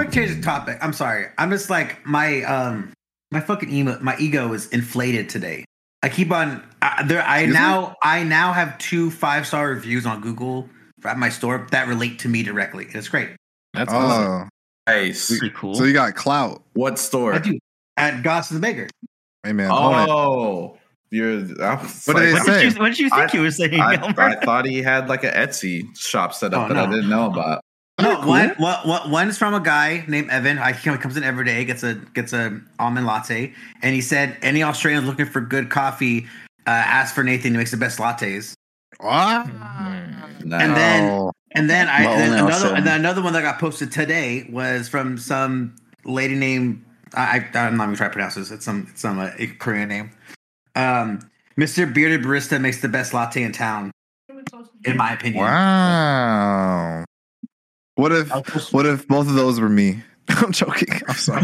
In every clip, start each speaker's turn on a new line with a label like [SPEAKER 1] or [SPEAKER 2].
[SPEAKER 1] to change the topic. I'm sorry. I'm just like my ego is inflated today. I keep on I now have 2 5-star reviews on Google at my store that relate to me directly. It's great.
[SPEAKER 2] That's awesome.
[SPEAKER 3] Nice.
[SPEAKER 4] Pretty cool.
[SPEAKER 5] So you got clout.
[SPEAKER 3] What store?
[SPEAKER 1] I do at Goss and the Baker.
[SPEAKER 5] Hey man, own it.
[SPEAKER 3] Oh,
[SPEAKER 5] What did they say?
[SPEAKER 4] What did you think you were saying, Elmer?
[SPEAKER 3] I thought he had like an Etsy shop set up that I didn't know about.
[SPEAKER 1] No, one's from a guy named Evan. He comes in every day, gets a almond latte, and he said any Australians looking for good coffee, ask for Nathan. He makes the best lattes.
[SPEAKER 5] What?
[SPEAKER 3] No.
[SPEAKER 1] And then another one that got posted today was from some lady named I'm not even trying to pronounce this. It's some Korean name. Mr. Bearded Barista makes the best latte in town, in my opinion.
[SPEAKER 5] Wow. What if both of those were me? I'm joking. I'm sorry.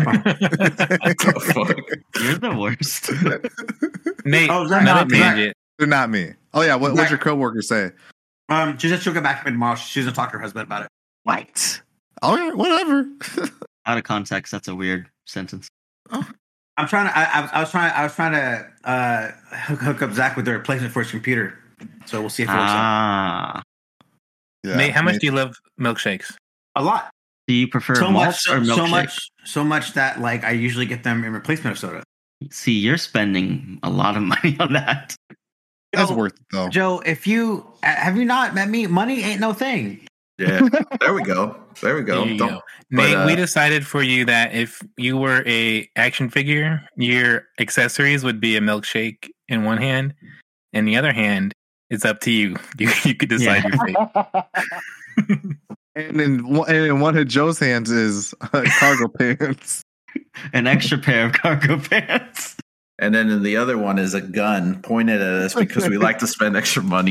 [SPEAKER 4] You're the worst.
[SPEAKER 2] Nate,
[SPEAKER 5] They're not me. Oh yeah, what'd your coworker say?
[SPEAKER 1] She said she'll get back to me tomorrow. She's gonna talk to her husband about it.
[SPEAKER 5] What? All right, whatever.
[SPEAKER 4] Out of context, that's a weird sentence.
[SPEAKER 1] I'm trying to. I was trying to hook up Zach with the replacement for his computer. So we'll see if it works out.
[SPEAKER 5] Yeah,
[SPEAKER 2] Nate, how much do you love milkshakes?
[SPEAKER 1] A lot.
[SPEAKER 4] Do you prefer malt or milkshake?
[SPEAKER 1] So much that like I usually get them in replacement of soda.
[SPEAKER 4] See, you're spending a lot of money on that.
[SPEAKER 5] That's worth it though.
[SPEAKER 1] Joe, have you not met me? Money ain't no thing.
[SPEAKER 3] Yeah, there we go.
[SPEAKER 2] There you go. Nate, we decided for you that if you were a action figure, your accessories would be a milkshake in one hand, and the other hand, it's up to you. You could decide your fate.
[SPEAKER 5] And in one of Joe's hands is cargo pants.
[SPEAKER 4] An extra pair of cargo pants.
[SPEAKER 3] And then in the other one is a gun pointed at us because we like to spend extra money.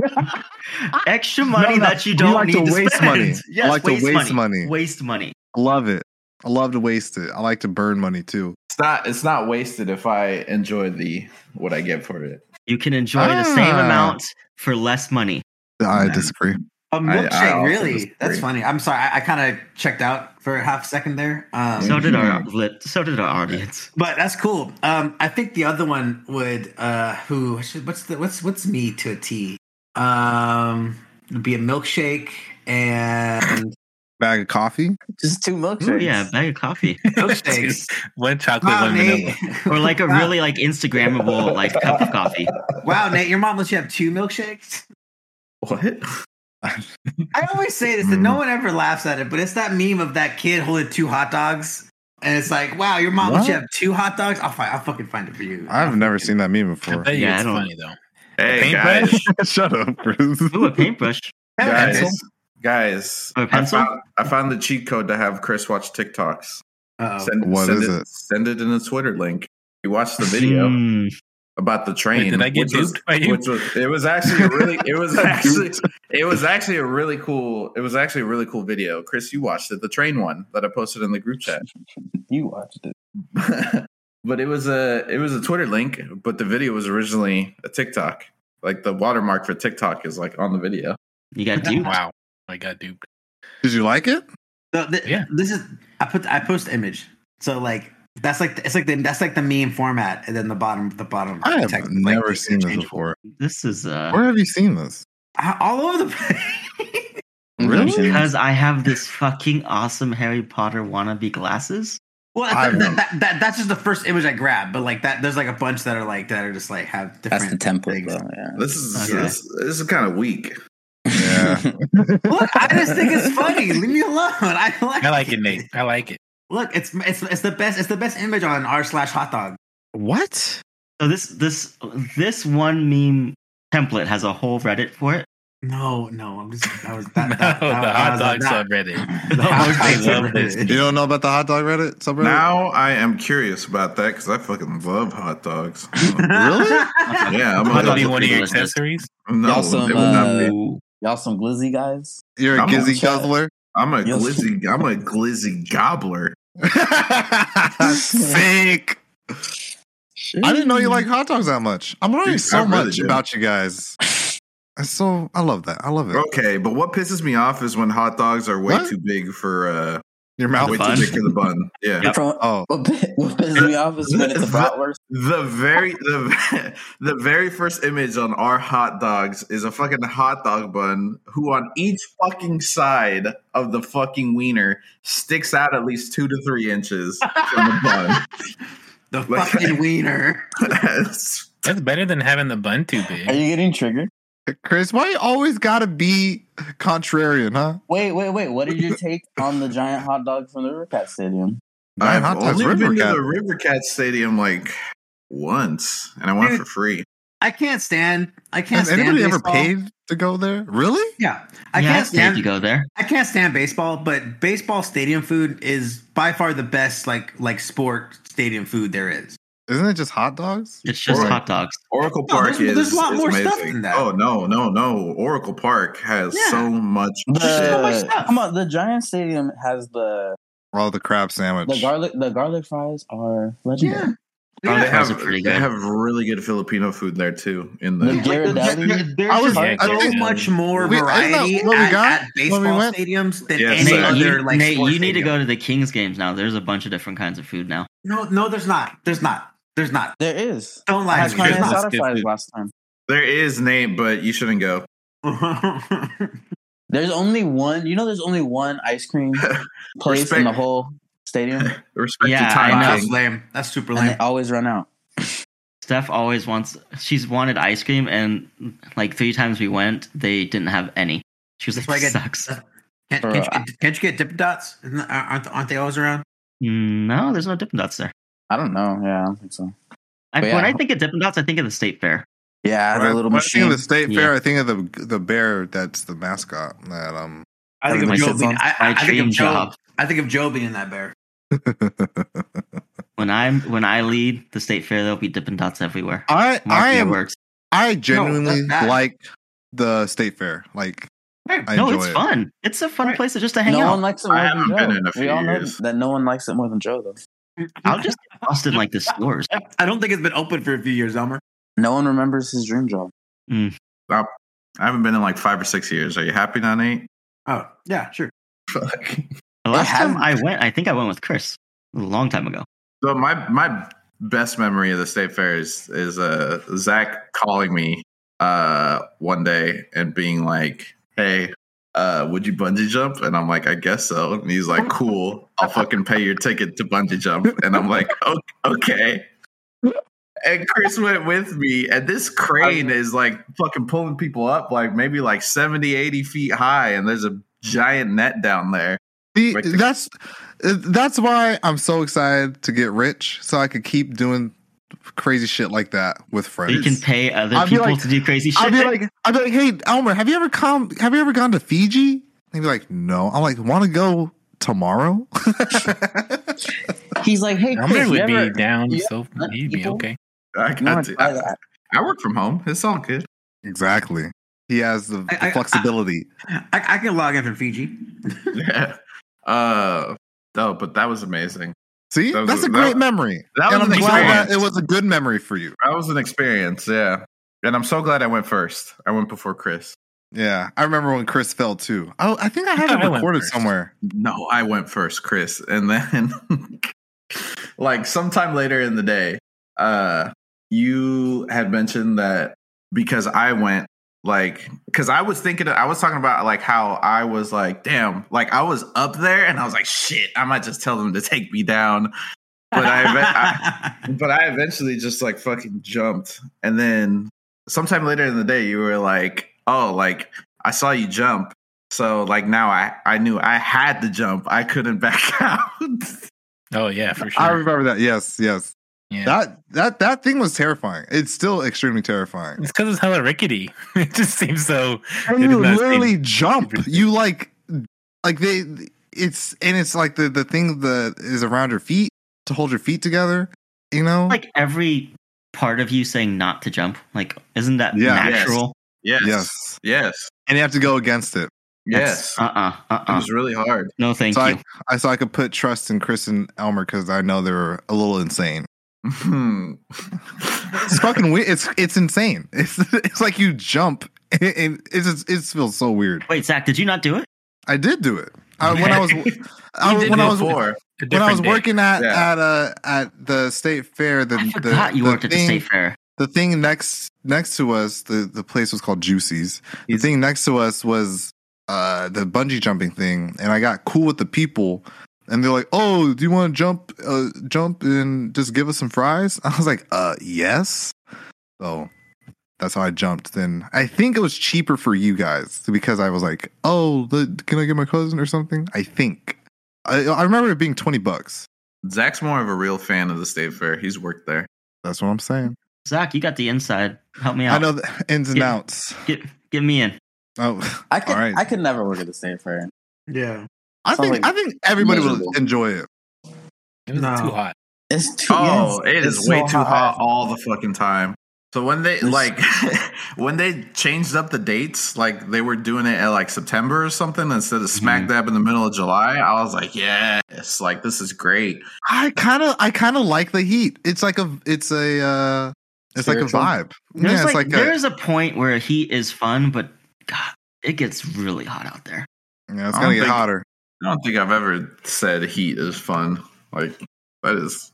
[SPEAKER 4] Extra money that you don't need to
[SPEAKER 5] waste
[SPEAKER 4] spend.
[SPEAKER 5] money.
[SPEAKER 4] Yes,
[SPEAKER 5] I like to waste money.
[SPEAKER 4] Waste money.
[SPEAKER 5] I love it. I love to waste it. I like to burn money too.
[SPEAKER 3] It's not wasted if I enjoy what I get for it.
[SPEAKER 4] You can enjoy the same amount for less money.
[SPEAKER 5] I disagree.
[SPEAKER 1] A milkshake, really?
[SPEAKER 3] disagree.
[SPEAKER 1] That's funny. I'm sorry. I kind of checked out for a half second there.
[SPEAKER 4] So did our audience.
[SPEAKER 1] But that's cool. I think the other one would what's me to a T? It'd be a milkshake and
[SPEAKER 5] Bag of coffee.
[SPEAKER 6] Just 2 milkshakes.
[SPEAKER 4] Ooh, yeah, bag of coffee.
[SPEAKER 1] milkshakes.
[SPEAKER 2] One chocolate, one vanilla.
[SPEAKER 4] Or like a really like Instagrammable like cup of coffee.
[SPEAKER 1] Wow, Nate, your mom lets you have 2 milkshakes?
[SPEAKER 3] What?
[SPEAKER 1] I always say this and no one ever laughs at it, but it's that meme of that kid holding 2 hot dogs. And it's like, wow, your mom lets you have 2 hot dogs? I'll fucking find it for you.
[SPEAKER 5] I've never seen that meme before.
[SPEAKER 2] It's funny though.
[SPEAKER 3] Hey guys,
[SPEAKER 5] Shut up, Bruce.
[SPEAKER 4] Ooh, a paintbrush.
[SPEAKER 3] guys,
[SPEAKER 4] Or a pencil?
[SPEAKER 3] I found the cheat code to have Chris watch TikToks.
[SPEAKER 5] What is it?
[SPEAKER 3] Send it in the Twitter link. You watched the video about the train.
[SPEAKER 2] Wait, did I get duped by you?
[SPEAKER 3] It was actually a really cool video. Chris, you watched it, the train one that I posted in the group chat.
[SPEAKER 6] You watched it.
[SPEAKER 3] But it was a Twitter link, but the video was originally a TikTok. Like the watermark for TikTok is like on the video.
[SPEAKER 4] You got duped.
[SPEAKER 2] Wow, I got duped.
[SPEAKER 5] Did you like it?
[SPEAKER 1] So
[SPEAKER 2] Yeah.
[SPEAKER 1] This is I post the image. So like that's like the meme format, and then the bottom.
[SPEAKER 5] I have
[SPEAKER 1] text,
[SPEAKER 5] never
[SPEAKER 1] like,
[SPEAKER 5] seen this
[SPEAKER 1] changeable.
[SPEAKER 5] before.
[SPEAKER 4] This is
[SPEAKER 5] Where have you seen this?
[SPEAKER 1] All over the place.
[SPEAKER 5] Really?
[SPEAKER 4] because I have this fucking awesome Harry Potter wannabe glasses.
[SPEAKER 1] Well, that's just the first image I grabbed, but like that, there's like a bunch that are just like have different.
[SPEAKER 6] That's the template,
[SPEAKER 1] things.
[SPEAKER 6] though. Yeah.
[SPEAKER 3] This is
[SPEAKER 4] Okay.
[SPEAKER 3] this is kind of weak.
[SPEAKER 5] Yeah.
[SPEAKER 1] Look, I just think it's funny. Leave me alone. I
[SPEAKER 2] like it, Nate. I like it.
[SPEAKER 1] Look, it's the best. It's the best image on r/hot dog.
[SPEAKER 5] What?
[SPEAKER 4] So this one meme template has a whole Reddit for it.
[SPEAKER 1] No, I'm just that was
[SPEAKER 2] The
[SPEAKER 1] that
[SPEAKER 2] hot
[SPEAKER 1] was
[SPEAKER 2] dog
[SPEAKER 1] that-
[SPEAKER 2] subreddit.
[SPEAKER 1] the hot
[SPEAKER 2] They
[SPEAKER 1] dog
[SPEAKER 2] love this.
[SPEAKER 1] subreddit.
[SPEAKER 5] You don't know about the hot dog Reddit subreddit?
[SPEAKER 3] Now I am curious about that because I fucking love hot dogs.
[SPEAKER 5] Really?
[SPEAKER 3] Yeah, I'm
[SPEAKER 2] Hot dog
[SPEAKER 3] a
[SPEAKER 2] be one of your
[SPEAKER 4] Delicious.
[SPEAKER 2] accessories?
[SPEAKER 3] no,
[SPEAKER 6] Y'all some,
[SPEAKER 3] it would not be.
[SPEAKER 6] Y'all some glizzy guys?
[SPEAKER 5] You're a
[SPEAKER 3] I'm
[SPEAKER 5] gizzy
[SPEAKER 6] chat.
[SPEAKER 5] guzzler?
[SPEAKER 3] I'm a
[SPEAKER 6] Yes.
[SPEAKER 3] glizzy gobbler.
[SPEAKER 5] Sick. I didn't know you like hot dogs that much. I'm learning
[SPEAKER 3] Dude,
[SPEAKER 5] so
[SPEAKER 3] I really
[SPEAKER 5] much
[SPEAKER 3] do.
[SPEAKER 5] about you guys. I love that. I love it.
[SPEAKER 3] Okay, but what pisses me off is when hot dogs are way
[SPEAKER 5] What?
[SPEAKER 3] too big for
[SPEAKER 5] Your mouth.
[SPEAKER 3] Wait till you get to the bun. Yeah.
[SPEAKER 4] Yep.
[SPEAKER 5] Oh.
[SPEAKER 6] What pisses me off is when it's a bratwurst.
[SPEAKER 3] The very first image on our hot dogs is a fucking hot dog bun who on each fucking side of the fucking wiener sticks out at least 2 to 3 inches from the bun.
[SPEAKER 1] The fucking wiener.
[SPEAKER 3] That's
[SPEAKER 2] better than having the bun too big.
[SPEAKER 6] Are you getting triggered?
[SPEAKER 5] Chris, why you always gotta be contrarian, huh?
[SPEAKER 6] Wait. What did you take on the giant hot dog from the Rivercat Stadium?
[SPEAKER 3] I've
[SPEAKER 5] Hot Dogs
[SPEAKER 3] only been to
[SPEAKER 5] Rivercat.
[SPEAKER 3] the Rivercat Stadium like once, and I went for free.
[SPEAKER 1] I can't stand.
[SPEAKER 5] Has anybody ever
[SPEAKER 1] baseball.
[SPEAKER 5] paid to go there? Really?
[SPEAKER 1] Yeah,
[SPEAKER 4] I
[SPEAKER 1] can't
[SPEAKER 4] paid
[SPEAKER 1] stand.
[SPEAKER 4] to go there.
[SPEAKER 1] I can't stand baseball, but baseball stadium food is by far the best like sport stadium food there is.
[SPEAKER 5] Isn't it just hot dogs?
[SPEAKER 4] It's just hot dogs.
[SPEAKER 3] Oracle
[SPEAKER 1] No,
[SPEAKER 3] Park
[SPEAKER 1] there's a lot
[SPEAKER 3] is
[SPEAKER 1] more
[SPEAKER 3] amazing.
[SPEAKER 1] stuff than that.
[SPEAKER 3] Oh no! Oracle Park has so much shit.
[SPEAKER 1] so much stuff.
[SPEAKER 6] Come on, the Giant Stadium has the
[SPEAKER 5] Oh, the crab sandwich.
[SPEAKER 6] garlic fries are legendary.
[SPEAKER 1] Yeah.
[SPEAKER 3] They
[SPEAKER 4] Fries are pretty
[SPEAKER 3] they
[SPEAKER 4] good.
[SPEAKER 3] have really good Filipino food there too. In
[SPEAKER 6] The
[SPEAKER 3] the
[SPEAKER 6] Ghirardelli.
[SPEAKER 1] There's
[SPEAKER 5] I was-
[SPEAKER 1] just
[SPEAKER 2] I
[SPEAKER 1] so
[SPEAKER 2] think-
[SPEAKER 1] much more
[SPEAKER 5] Wait, isn't that
[SPEAKER 1] variety
[SPEAKER 5] what we
[SPEAKER 1] at
[SPEAKER 5] got when we
[SPEAKER 1] baseball
[SPEAKER 5] went?
[SPEAKER 1] stadiums than
[SPEAKER 3] Yes,
[SPEAKER 1] any
[SPEAKER 3] sir.
[SPEAKER 1] other like
[SPEAKER 4] Nate,
[SPEAKER 1] sports
[SPEAKER 4] you need to
[SPEAKER 1] stadium.
[SPEAKER 4] go to the Kings games now. There's a bunch of different kinds of food now.
[SPEAKER 1] No, there's not. There's not.
[SPEAKER 6] There is.
[SPEAKER 1] Don't
[SPEAKER 6] I
[SPEAKER 1] lie
[SPEAKER 6] had
[SPEAKER 1] to me.
[SPEAKER 6] carne
[SPEAKER 1] There's not.
[SPEAKER 6] asada fries last time.
[SPEAKER 3] there is Nate, but you shouldn't go.
[SPEAKER 6] There's only one. You know, there's only one ice cream place
[SPEAKER 3] Respect-
[SPEAKER 6] in the whole stadium,
[SPEAKER 3] Respect
[SPEAKER 4] Yeah,
[SPEAKER 3] your time,
[SPEAKER 4] I know.
[SPEAKER 1] That's
[SPEAKER 3] King.
[SPEAKER 1] lame. That's super
[SPEAKER 6] and they
[SPEAKER 1] lame.
[SPEAKER 6] always run out.
[SPEAKER 4] Steph always wants. She's wanted ice cream, and like 3 times we went, they didn't have any. She was
[SPEAKER 1] That's
[SPEAKER 4] like,
[SPEAKER 1] why I
[SPEAKER 4] "This
[SPEAKER 1] get-
[SPEAKER 4] sucks."
[SPEAKER 1] Can't you get Dippin' Dots? Aren't they always around?
[SPEAKER 4] No, there's no Dippin' Dots there.
[SPEAKER 6] I don't know. Yeah, I don't think so. But
[SPEAKER 4] When
[SPEAKER 6] yeah.
[SPEAKER 4] I think of Dippin' Dots, I think of the State Fair.
[SPEAKER 6] Yeah, the little
[SPEAKER 5] When I think
[SPEAKER 6] machine.
[SPEAKER 5] of the state
[SPEAKER 4] Yeah.
[SPEAKER 5] fair, I think of the bear that's the mascot. That
[SPEAKER 1] I think of
[SPEAKER 6] Everybody
[SPEAKER 1] Joe.
[SPEAKER 6] sits
[SPEAKER 1] Being,
[SPEAKER 6] on
[SPEAKER 1] I
[SPEAKER 4] my
[SPEAKER 1] think
[SPEAKER 4] dream
[SPEAKER 1] of Joe.
[SPEAKER 4] job.
[SPEAKER 1] I think of Joe being that bear.
[SPEAKER 4] When I lead the State Fair, there'll be Dippin' Dots everywhere.
[SPEAKER 5] I
[SPEAKER 4] Mark my words.
[SPEAKER 5] I genuinely
[SPEAKER 1] that-
[SPEAKER 5] like the state fair. Like I
[SPEAKER 4] No,
[SPEAKER 5] enjoy
[SPEAKER 4] it's
[SPEAKER 5] it.
[SPEAKER 4] fun. It's a fun place to just to hang
[SPEAKER 6] No
[SPEAKER 4] out.
[SPEAKER 6] one likes it more
[SPEAKER 3] I
[SPEAKER 6] than
[SPEAKER 3] haven't been
[SPEAKER 6] Joe.
[SPEAKER 3] in a
[SPEAKER 6] We
[SPEAKER 3] few
[SPEAKER 6] all know
[SPEAKER 3] years.
[SPEAKER 6] that no one likes it more than Joe, though.
[SPEAKER 4] I'll just get lost in like the stores.
[SPEAKER 1] I don't think it's been open for a few years, Elmer.
[SPEAKER 6] No one remembers his dream job.
[SPEAKER 3] I haven't been in like 5 or 6 years. Are you happy now, Nate?
[SPEAKER 1] Oh yeah, sure.
[SPEAKER 3] Fuck.
[SPEAKER 4] The last time
[SPEAKER 6] hasn't-
[SPEAKER 4] I went, I think I went with Chris a long time ago.
[SPEAKER 3] So my best memory of the state fair is Zach calling me one day and being like, "Hey, would you bungee jump?" And I'm like, "I guess so." And he's like, "Cool, I'll fucking pay your ticket to bungee jump." And I'm like, "Okay." And Chris went with me, and this crane is like fucking pulling people up like maybe like 70, 80 feet high, and there's a giant net down there.
[SPEAKER 5] See,
[SPEAKER 3] Right there.
[SPEAKER 5] that's why I'm so excited to get rich, so I could keep doing crazy shit like that with friends.
[SPEAKER 4] You can pay other
[SPEAKER 5] I'll be
[SPEAKER 4] people
[SPEAKER 5] like-
[SPEAKER 4] to do crazy shit.
[SPEAKER 5] I'd be like, hey Elmer, have you ever gone to Fiji? And he'd be like, no. I'm like, want to go tomorrow?
[SPEAKER 6] He's like, hey,
[SPEAKER 2] Elmer
[SPEAKER 6] Chris, you
[SPEAKER 2] would be
[SPEAKER 6] ever,
[SPEAKER 2] down,
[SPEAKER 6] you
[SPEAKER 2] so
[SPEAKER 6] let
[SPEAKER 2] he'd be
[SPEAKER 6] people-
[SPEAKER 2] okay.
[SPEAKER 3] I,
[SPEAKER 6] you wanna try
[SPEAKER 3] I,
[SPEAKER 6] that?
[SPEAKER 3] I work from home. It's all good.
[SPEAKER 5] Exactly. He has the
[SPEAKER 1] I-
[SPEAKER 5] flexibility.
[SPEAKER 1] I can log in from Fiji.
[SPEAKER 3] Yeah. No, but that was amazing.
[SPEAKER 5] See,
[SPEAKER 3] that was
[SPEAKER 5] that's
[SPEAKER 3] a-
[SPEAKER 5] a great
[SPEAKER 3] that-
[SPEAKER 5] memory.
[SPEAKER 3] that
[SPEAKER 5] And
[SPEAKER 3] was
[SPEAKER 5] I'm
[SPEAKER 3] an
[SPEAKER 5] glad that
[SPEAKER 3] experience.
[SPEAKER 5] it was a good memory for you.
[SPEAKER 3] That was an experience, yeah. And I'm so glad I went first. I went before Chris.
[SPEAKER 5] Yeah, I remember when Chris fell too. I think I have it
[SPEAKER 2] I went
[SPEAKER 5] recorded
[SPEAKER 2] first.
[SPEAKER 5] somewhere.
[SPEAKER 3] No, I went first, Chris. And then like sometime later in the day, you had mentioned that because I went because I was talking about like how I was like, damn, like I was up there and I was like, shit, I might just tell them to take me down. But I eventually just like fucking jumped. And then sometime later in the day, you were like, oh, like I saw you jump. So like now I knew I had to jump. I couldn't back out.
[SPEAKER 2] Oh yeah, for
[SPEAKER 5] I
[SPEAKER 2] sure.
[SPEAKER 5] remember that. Yes.
[SPEAKER 2] Yeah.
[SPEAKER 5] That thing was terrifying. It's still extremely terrifying.
[SPEAKER 2] It's because it's hella rickety. It just seems so.
[SPEAKER 5] And
[SPEAKER 2] it
[SPEAKER 5] you
[SPEAKER 2] does not
[SPEAKER 5] literally
[SPEAKER 2] seem-
[SPEAKER 5] jump. You like it's like the thing that is around your feet to hold your feet together. You know,
[SPEAKER 4] Like every part of you saying not to jump. Like, isn't that
[SPEAKER 5] Yeah.
[SPEAKER 4] natural?
[SPEAKER 3] Yes.
[SPEAKER 5] and you have to go against it.
[SPEAKER 3] Yes. It was really hard.
[SPEAKER 4] No, thank
[SPEAKER 5] So
[SPEAKER 4] you.
[SPEAKER 5] I could put trust in Chris and Elmer because I know they're a little insane. It's fucking weird. It's insane. It's like you jump. It feels so weird.
[SPEAKER 4] Wait, Zach, did you not do it?
[SPEAKER 5] I did do it. when I was working at the state fair,
[SPEAKER 4] I forgot you worked at the state fair.
[SPEAKER 5] The thing next to us, the place was called Juicy's. The thing next to us was the bungee jumping thing, and I got cool with the people, and they're like, "Oh, do you want to jump and just give us some fries?" I was like, yes." So that's how I jumped. Then I think it was cheaper for you guys because I was like, "Oh, can I get my cousin or something?" I think I remember it being $20.
[SPEAKER 3] Zach's more of a real fan of the state fair. He's worked there.
[SPEAKER 5] That's what I'm saying.
[SPEAKER 4] Zach, you got the inside. Help me out.
[SPEAKER 5] I know the ins and outs.
[SPEAKER 4] Get me in.
[SPEAKER 5] Oh,
[SPEAKER 6] I could never work at the state fair.
[SPEAKER 1] Yeah,
[SPEAKER 5] I think everybody would enjoy it.
[SPEAKER 2] It was too hot.
[SPEAKER 6] It's too.
[SPEAKER 3] It is way too hot all the fucking time. So when they when they changed up the dates, like they were doing it at like September or something instead of smack dab in the middle of July, I was like, yes, like this is great.
[SPEAKER 5] I kind of like the heat. It's like a vibe.
[SPEAKER 4] There's a point where heat is fun, but God, it gets really hot out there.
[SPEAKER 5] Yeah, it's gonna get hotter.
[SPEAKER 3] I don't think I've ever said heat is fun. Like that is.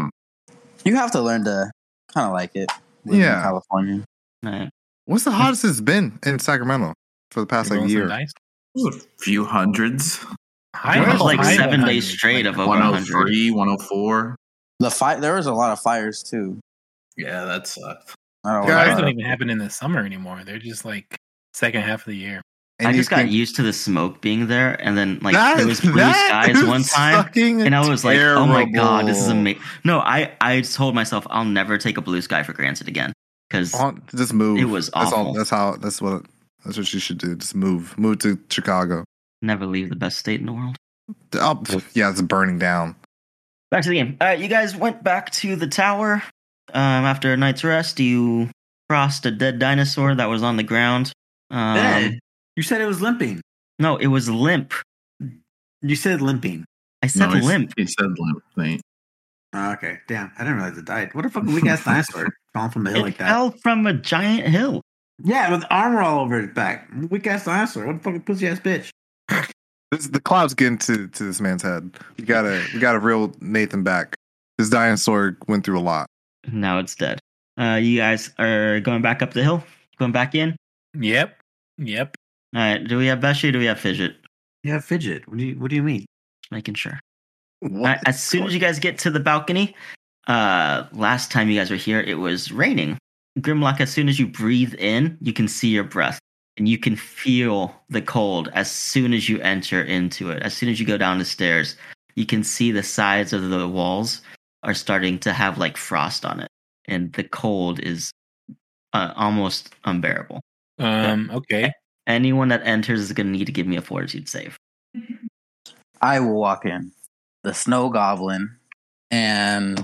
[SPEAKER 6] You have to learn to kind of like it. In California.
[SPEAKER 4] Right.
[SPEAKER 5] What's the hottest it's been in Sacramento for the past year?
[SPEAKER 3] A few hundreds.
[SPEAKER 4] It was like 7 days straight of over
[SPEAKER 3] 103, 104.
[SPEAKER 6] There was a lot of fires too.
[SPEAKER 3] Yeah, that sucked.
[SPEAKER 2] Fires don't even happen in the summer anymore. They're just like second half of the year.
[SPEAKER 4] And I just got used to the smoke being there, and then like there was blue skies one time, and I was like, "Oh my god, this is amazing!" No, I told myself I'll never take a blue sky for granted again because
[SPEAKER 5] just move.
[SPEAKER 4] It was awful.
[SPEAKER 5] That's what you should do. Just move to Chicago.
[SPEAKER 4] Never leave the best state in the world.
[SPEAKER 5] Yeah, it's burning down.
[SPEAKER 4] Back to the game. All right, you guys went back to the tower after a night's rest. You crossed a dead dinosaur that was on the ground.
[SPEAKER 1] You said it was limping.
[SPEAKER 4] No, it was limp.
[SPEAKER 1] You said limping.
[SPEAKER 4] I said limp.
[SPEAKER 3] He said limp.
[SPEAKER 1] Okay, damn. I didn't realize it died. What a fucking weak ass dinosaur falling from a hill like that.
[SPEAKER 4] It fell from a giant hill.
[SPEAKER 1] Yeah, with armor all over its back. Weak ass dinosaur. What a fucking pussy ass bitch.
[SPEAKER 5] The cloud's getting to this man's head. We gotta reel Nathan back. This dinosaur went through a lot.
[SPEAKER 4] Now it's dead. You guys are going back up the hill? Going back in?
[SPEAKER 2] Yep.
[SPEAKER 4] All right. Do we have Beshi or do we have Fidget?
[SPEAKER 1] Yeah, Fidget. What do you mean?
[SPEAKER 4] Just making sure. As soon as you guys get to the balcony, last time you guys were here, it was raining. Grimlock, as soon as you breathe in, you can see your breath. And you can feel the cold as soon as you enter into it. As soon as you go down the stairs, you can see the sides of the walls are starting to have like frost on it. And the cold is almost unbearable.
[SPEAKER 2] Okay.
[SPEAKER 4] Anyone that enters is going to need to give me a fortitude save.
[SPEAKER 6] I will walk in. The snow goblin. And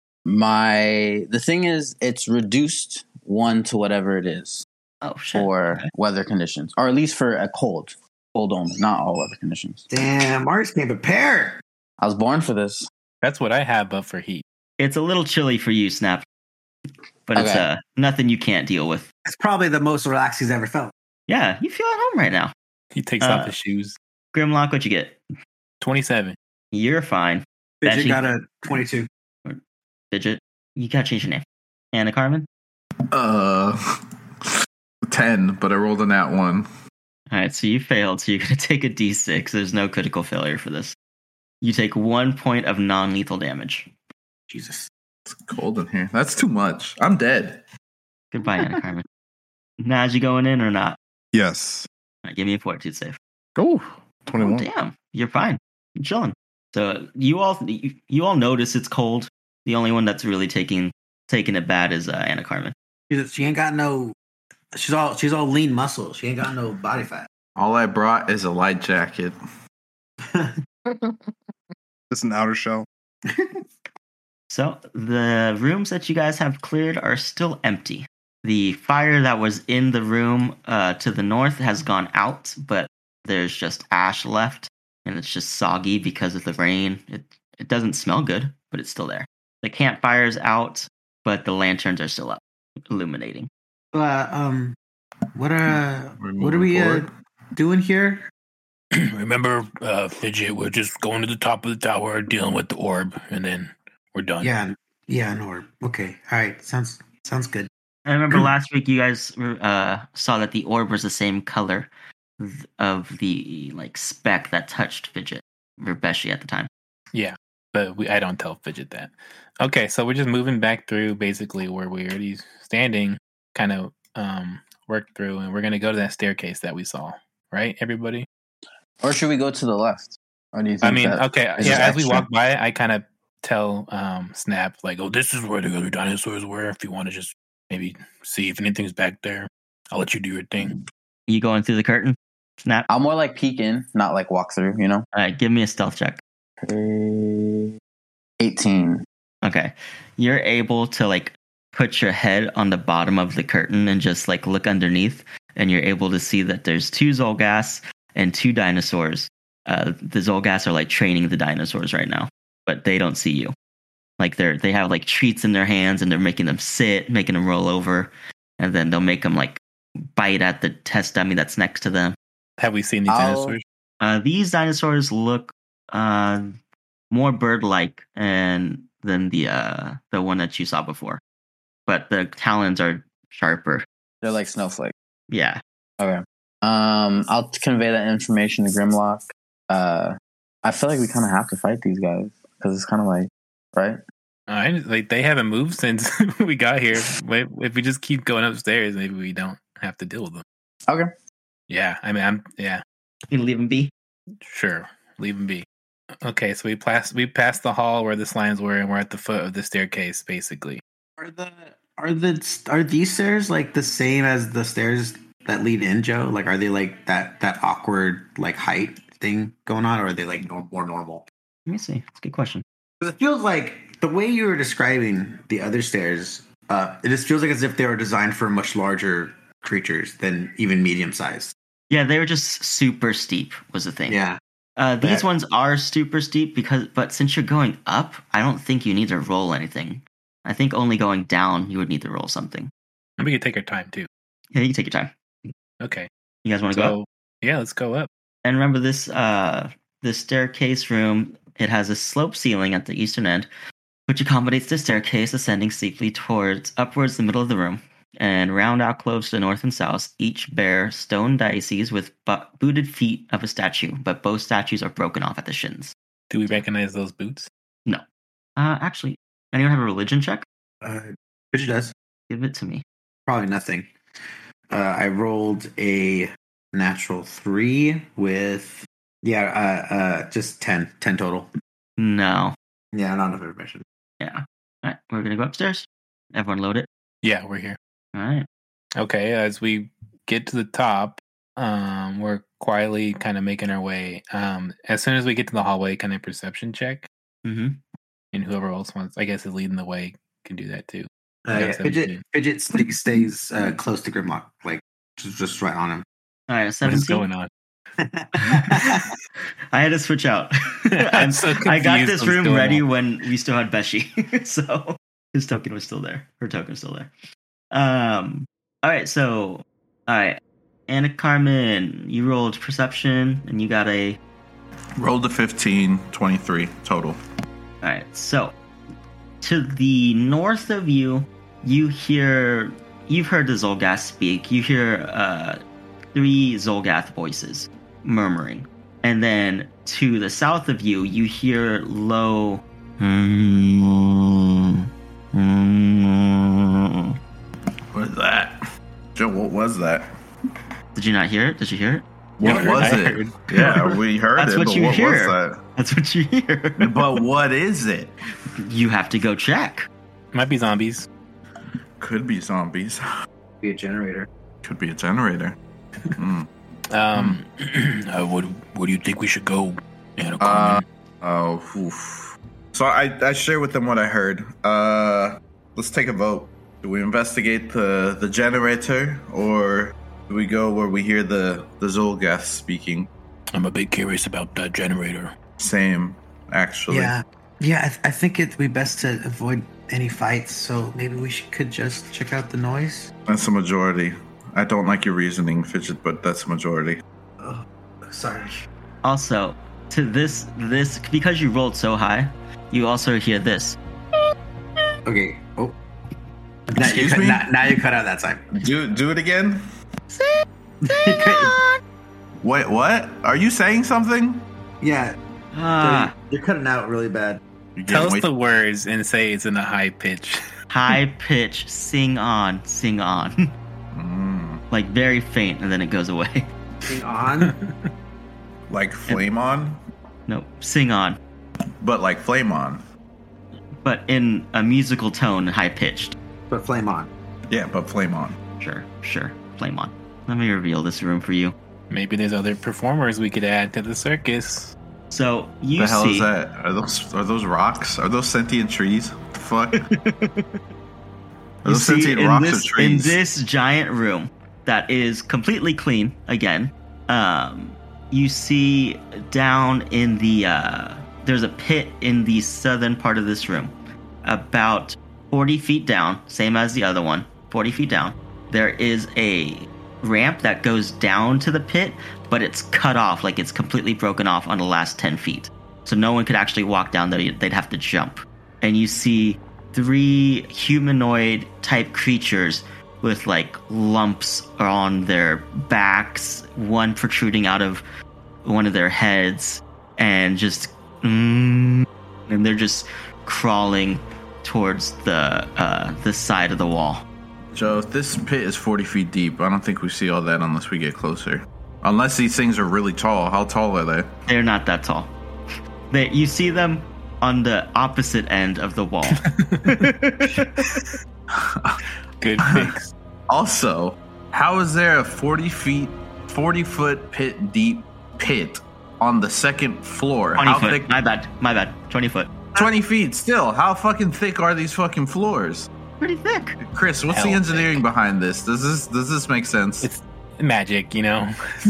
[SPEAKER 6] the thing is, it's reduced 1 to whatever it is.
[SPEAKER 4] Oh, shit.
[SPEAKER 6] For weather conditions. Or at least for a cold. Cold only, not all weather conditions.
[SPEAKER 1] Damn, Mark's came prepared.
[SPEAKER 6] I was born for this.
[SPEAKER 2] That's what I have, but for heat.
[SPEAKER 4] It's a little chilly for you, Snap. But it's nothing you can't deal with.
[SPEAKER 1] It's probably the most relaxed he's ever felt.
[SPEAKER 4] Yeah, you feel at home right now.
[SPEAKER 2] He takes off his shoes.
[SPEAKER 4] Grimlock, what'd you get?
[SPEAKER 2] 27.
[SPEAKER 4] You're fine.
[SPEAKER 1] Fidget got a 22.
[SPEAKER 4] Fidget, you gotta change your name. Anna Carmen?
[SPEAKER 3] 10, but I rolled a nat 1.
[SPEAKER 4] Alright, so you failed, so you're gonna take a d6. There's no critical failure for this. You take 1 point of non-lethal damage.
[SPEAKER 1] Jesus.
[SPEAKER 3] It's cold in here. That's too much. I'm dead.
[SPEAKER 4] Goodbye, Anna Carmen. Naj, you going in or not?
[SPEAKER 5] Yes.
[SPEAKER 4] All right, give me a fortitude save.
[SPEAKER 5] Oh, 21.
[SPEAKER 4] Oh, damn, you're fine. You're chilling. So you all notice it's cold. The only one that's really taking it bad is Anna Carmen.
[SPEAKER 1] She ain't got no. She's all lean muscle. She ain't got no body fat.
[SPEAKER 3] All I brought is a light jacket.
[SPEAKER 5] It's an outer shell.
[SPEAKER 4] So the rooms that you guys have cleared are still empty. The fire that was in the room to the north has gone out, but there's just ash left, and it's just soggy because of the rain. It doesn't smell good, but it's still there. The campfire's out, but the lanterns are still up, illuminating.
[SPEAKER 1] What are we doing here?
[SPEAKER 2] Remember, Fidget, we're just going to the top of the tower, dealing with the orb, and then we're done.
[SPEAKER 1] Yeah, an orb. Okay, all right, sounds good.
[SPEAKER 4] I remember last week you guys saw that the orb was the same color of the speck that touched Fidget or Beshi at the time.
[SPEAKER 2] Yeah, but I don't tell Fidget that. Okay, so we're just moving back through basically where we're already standing, kind of work through, and we're going to go to that staircase that we saw, right, everybody?
[SPEAKER 6] Or should we go to the left? Or do you think
[SPEAKER 2] as we walk by, I kind of tell Snap, like, oh, this is where the other dinosaurs were. If you want to just maybe see if anything's back there, I'll let you do your thing.
[SPEAKER 4] You going through the curtain, Snap?
[SPEAKER 6] I'll more like peek in, not like walk through, you know?
[SPEAKER 4] All right, give me a stealth check.
[SPEAKER 6] 18.
[SPEAKER 4] Okay. You're able to put your head on the bottom of the curtain and just look underneath, and you're able to see that there's 2 Zolgas and 2 dinosaurs. The Zolgas are training the dinosaurs right now, but they don't see you. They have treats in their hands, and they're making them sit, making them roll over, and then they'll make them bite at the test dummy that's next to them.
[SPEAKER 2] Have we seen these dinosaurs?
[SPEAKER 4] These dinosaurs look more bird-like than the one that you saw before, but the talons are sharper.
[SPEAKER 6] They're like snowflake.
[SPEAKER 4] Yeah.
[SPEAKER 6] Okay. I'll convey that information to Grimlock. I feel like we kind of have to fight these guys because it's kind of right.
[SPEAKER 2] They haven't moved since we got here. If we just keep going upstairs, maybe we don't have to deal with them.
[SPEAKER 6] Okay.
[SPEAKER 2] Yeah, I mean,
[SPEAKER 4] You gonna leave them be?
[SPEAKER 2] Sure, leave them be. Okay, so we passed the hall where the slimes were, and we're at the foot of the staircase, basically.
[SPEAKER 1] Are these stairs the same as the stairs that lead in, Joe? Are they that awkward height thing going on, or are they more normal?
[SPEAKER 4] Let me see. That's a good question.
[SPEAKER 1] It feels like the way you were describing the other stairs, it just feels as if they were designed for much larger creatures than even medium sized.
[SPEAKER 4] Yeah, they were just super steep was the thing.
[SPEAKER 1] Yeah.
[SPEAKER 4] These ones are super steep but since you're going up, I don't think you need to roll anything. I think only going down you would need to roll something.
[SPEAKER 2] And we can take our time too.
[SPEAKER 4] Yeah, you can take your time.
[SPEAKER 2] Okay.
[SPEAKER 4] You guys want to go up?
[SPEAKER 2] Yeah, let's go up.
[SPEAKER 4] And remember this staircase room, it has a slope ceiling at the eastern end, which accommodates the staircase ascending steeply upwards the middle of the room. And round alcoves to the north and south each bear stone daises with booted feet of a statue, but both statues are broken off at the shins.
[SPEAKER 2] Do we recognize those boots?
[SPEAKER 4] No. Actually, anyone have a religion check?
[SPEAKER 1] Fidget does.
[SPEAKER 4] Give it to me.
[SPEAKER 1] Probably nothing. I rolled a natural 3 with just 10 total.
[SPEAKER 4] No.
[SPEAKER 1] Yeah, not enough information.
[SPEAKER 4] Yeah. All right, we're gonna go upstairs. Everyone load it.
[SPEAKER 2] Yeah, we're here.
[SPEAKER 4] All right.
[SPEAKER 2] Okay, as we get to the top, we're quietly kind of making our way. As soon as we get to the hallway, kind of perception check.
[SPEAKER 4] Mm-hmm.
[SPEAKER 2] And whoever else wants, I guess, is leading the way can do that too.
[SPEAKER 1] Fidget stays close to Grimlock, just right on him.
[SPEAKER 4] All right, 17.
[SPEAKER 2] What's going on?
[SPEAKER 4] I had to switch out. I got this room ready when we still had Beshi, so his token was still there. Her token was still there. All right. Anna Carmen, you rolled perception, and you got a...
[SPEAKER 3] Rolled a 15, 23 total.
[SPEAKER 4] All right, so to the north of you, you've heard the Zolgath speak. You hear 3 Zolgath voices murmuring. And then to the south of you, you hear low...
[SPEAKER 3] What is that? Joe, what was that?
[SPEAKER 4] Did you not hear it? Did you hear it?
[SPEAKER 3] What was it? Yeah, we heard
[SPEAKER 4] That's
[SPEAKER 3] it,
[SPEAKER 4] what
[SPEAKER 3] but
[SPEAKER 4] you
[SPEAKER 3] what
[SPEAKER 4] hear.
[SPEAKER 3] was that?
[SPEAKER 4] That's what you hear.
[SPEAKER 3] But what is it?
[SPEAKER 4] You have to go check.
[SPEAKER 2] Might be zombies.
[SPEAKER 3] Could be zombies.
[SPEAKER 1] Be a generator.
[SPEAKER 3] Could be a generator.
[SPEAKER 2] Where do you think we should go?
[SPEAKER 3] So I share with them what I heard. Let's take a vote. Do we investigate the generator, or do we go where we hear the Zolgath speaking?
[SPEAKER 2] I'm a bit curious about that generator.
[SPEAKER 3] Same, actually.
[SPEAKER 1] Yeah. I think it'd be best to avoid any fights. So maybe we could just check out the noise.
[SPEAKER 3] That's a majority. I don't like your reasoning, Fidget, but that's a majority.
[SPEAKER 1] Oh, sorry.
[SPEAKER 4] Also, to this because you rolled so high, you also hear this.
[SPEAKER 1] Okay. Oh.
[SPEAKER 3] Excuse me?
[SPEAKER 1] Now you cut out that time.
[SPEAKER 3] Do it again. Wait, what? Are you saying something?
[SPEAKER 1] Yeah. You're cutting out really bad.
[SPEAKER 2] Tell us the words and say it's in a high pitch.
[SPEAKER 4] High pitch, sing on. Like very faint, and then it goes away.
[SPEAKER 1] Sing on?
[SPEAKER 3] Like flame on?
[SPEAKER 4] No, sing on.
[SPEAKER 3] But like flame on.
[SPEAKER 4] But in a musical tone, high pitched.
[SPEAKER 1] But flame on.
[SPEAKER 3] Yeah, but flame on.
[SPEAKER 4] Sure. Flame on. Let me reveal this room for you.
[SPEAKER 2] Maybe there's other performers we could add to the circus.
[SPEAKER 4] So you
[SPEAKER 3] the hell
[SPEAKER 4] see,
[SPEAKER 3] is that? Are those rocks? Are those sentient trees? The fuck? Are those sentient rocks or trees?
[SPEAKER 4] In this giant room that is completely clean again, you see down in the there's a pit in the southern part of this room, about 40 feet down, same as the other one, 40 feet down. There is a ramp that goes down to the pit, but it's cut off, like it's completely broken off on the last 10 feet. So no one could actually walk down there, they'd have to jump. And you see 3 humanoid type creatures with like lumps on their backs, one protruding out of one of their heads, and just and they're just crawling towards the side of the wall.
[SPEAKER 3] Joe, if this pit is 40 feet deep, I don't think we see all that unless we get closer. Unless these things are really tall. How tall are they?
[SPEAKER 4] They're not that tall. You see them on the opposite end of the wall.
[SPEAKER 2] Good fix.
[SPEAKER 3] Also, how is there a 40-foot pit deep pit on the second floor?
[SPEAKER 4] 20
[SPEAKER 3] How
[SPEAKER 4] foot.
[SPEAKER 3] thick?
[SPEAKER 4] My bad. 20 foot.
[SPEAKER 3] 20 feet still. How fucking thick are these fucking floors?
[SPEAKER 4] Pretty thick.
[SPEAKER 3] Chris, what's the engineering behind this? Does this make sense?
[SPEAKER 2] It's magic, you know.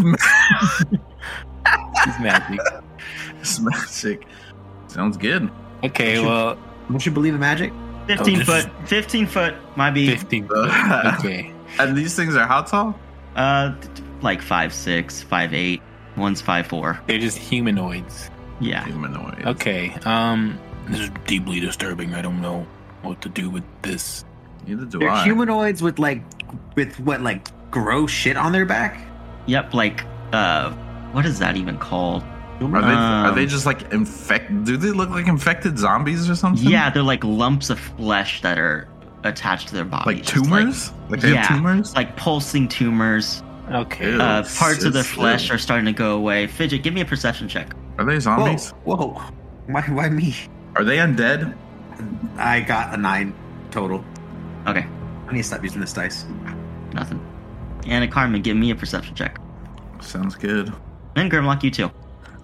[SPEAKER 2] It's magic.
[SPEAKER 3] It's magic. Sounds good.
[SPEAKER 2] Okay, well,
[SPEAKER 1] Don't you believe in magic?
[SPEAKER 4] 15 foot. Might be
[SPEAKER 2] 15. Okay.
[SPEAKER 3] And these things are how tall?
[SPEAKER 4] like 5'6", 5'8". One's 5'4".
[SPEAKER 2] They're just humanoids.
[SPEAKER 4] Yeah.
[SPEAKER 3] Humanoid.
[SPEAKER 2] Okay. This is deeply disturbing. I don't know what to do with this.
[SPEAKER 3] Neither do
[SPEAKER 1] They're
[SPEAKER 3] I.
[SPEAKER 1] humanoids with gross shit on their back?
[SPEAKER 4] Yep. Like what is that even called?
[SPEAKER 3] Are they just like infected? Do they look like infected zombies or something?
[SPEAKER 4] Yeah, they're like lumps of flesh that are attached to their body.
[SPEAKER 3] Like tumors? Like they have tumors?
[SPEAKER 4] Like pulsing tumors.
[SPEAKER 2] Okay.
[SPEAKER 3] Ew.
[SPEAKER 4] Parts of their flesh are starting to go away. Fidget, give me a perception check.
[SPEAKER 3] Are they zombies?
[SPEAKER 1] Whoa. Why me?
[SPEAKER 3] Are they undead?
[SPEAKER 1] I got a 9 total.
[SPEAKER 4] Okay,
[SPEAKER 1] I need to stop using this dice.
[SPEAKER 4] nothing. Anna Carmen, give me a perception check.
[SPEAKER 3] Sounds good.
[SPEAKER 4] And Grimlock, you too.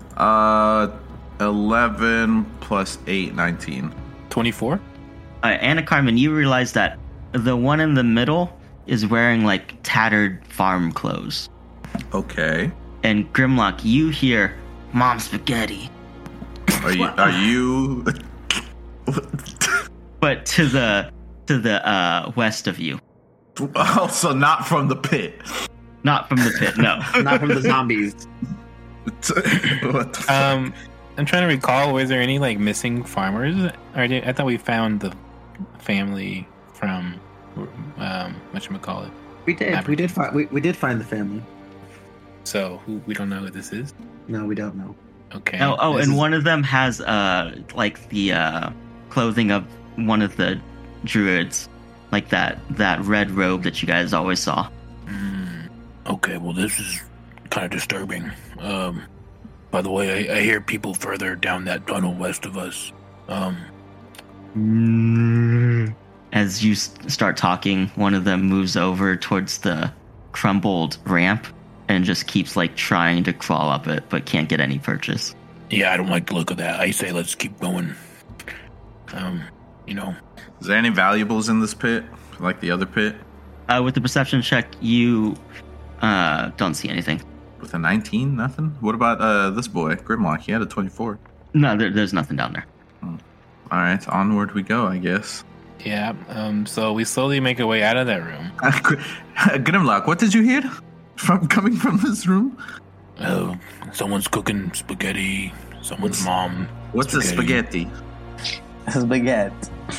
[SPEAKER 3] 11 plus 8, 19.
[SPEAKER 2] 24?
[SPEAKER 4] Anna Carmen, you realize that the one in the middle is wearing like tattered farm clothes.
[SPEAKER 3] Okay.
[SPEAKER 4] And Grimlock, you hear Mom Spaghetti.
[SPEAKER 3] Are you
[SPEAKER 4] But to the west of you.
[SPEAKER 3] also not from the pit?
[SPEAKER 4] Not from the pit, no.
[SPEAKER 1] Not from the zombies.
[SPEAKER 3] What the fuck?
[SPEAKER 2] I'm trying to recall, was there any like missing farmers? I thought we found the family from whatchamacallit.
[SPEAKER 1] We did find the family.
[SPEAKER 2] So we don't know who this is?
[SPEAKER 1] No, we don't know.
[SPEAKER 2] Okay.
[SPEAKER 4] And one of them has like the clothing of one of the druids, like that red robe that you guys always saw.
[SPEAKER 2] Okay, well this is kind of disturbing. By the way, I hear people further down that tunnel west of us.
[SPEAKER 4] As you start talking, one of them moves over towards the crumbled ramp and just keeps like trying to crawl up it, but can't get any purchase.
[SPEAKER 2] Yeah, I don't like the look of that. I say let's keep going.
[SPEAKER 3] Is there any valuables in this pit? Like the other pit?
[SPEAKER 4] With the perception check, you don't see anything.
[SPEAKER 3] With a 19? Nothing? What about this boy, Grimlock? He had a 24.
[SPEAKER 4] No, there's nothing down there.
[SPEAKER 3] Alright, onward we go, I guess.
[SPEAKER 2] Yeah, so we slowly make our way out of that room.
[SPEAKER 3] Grimlock, what did you hear? Coming from this room?
[SPEAKER 2] Oh, someone's cooking spaghetti. Someone's mom.
[SPEAKER 3] What's a spaghetti?
[SPEAKER 6] Spaghetti.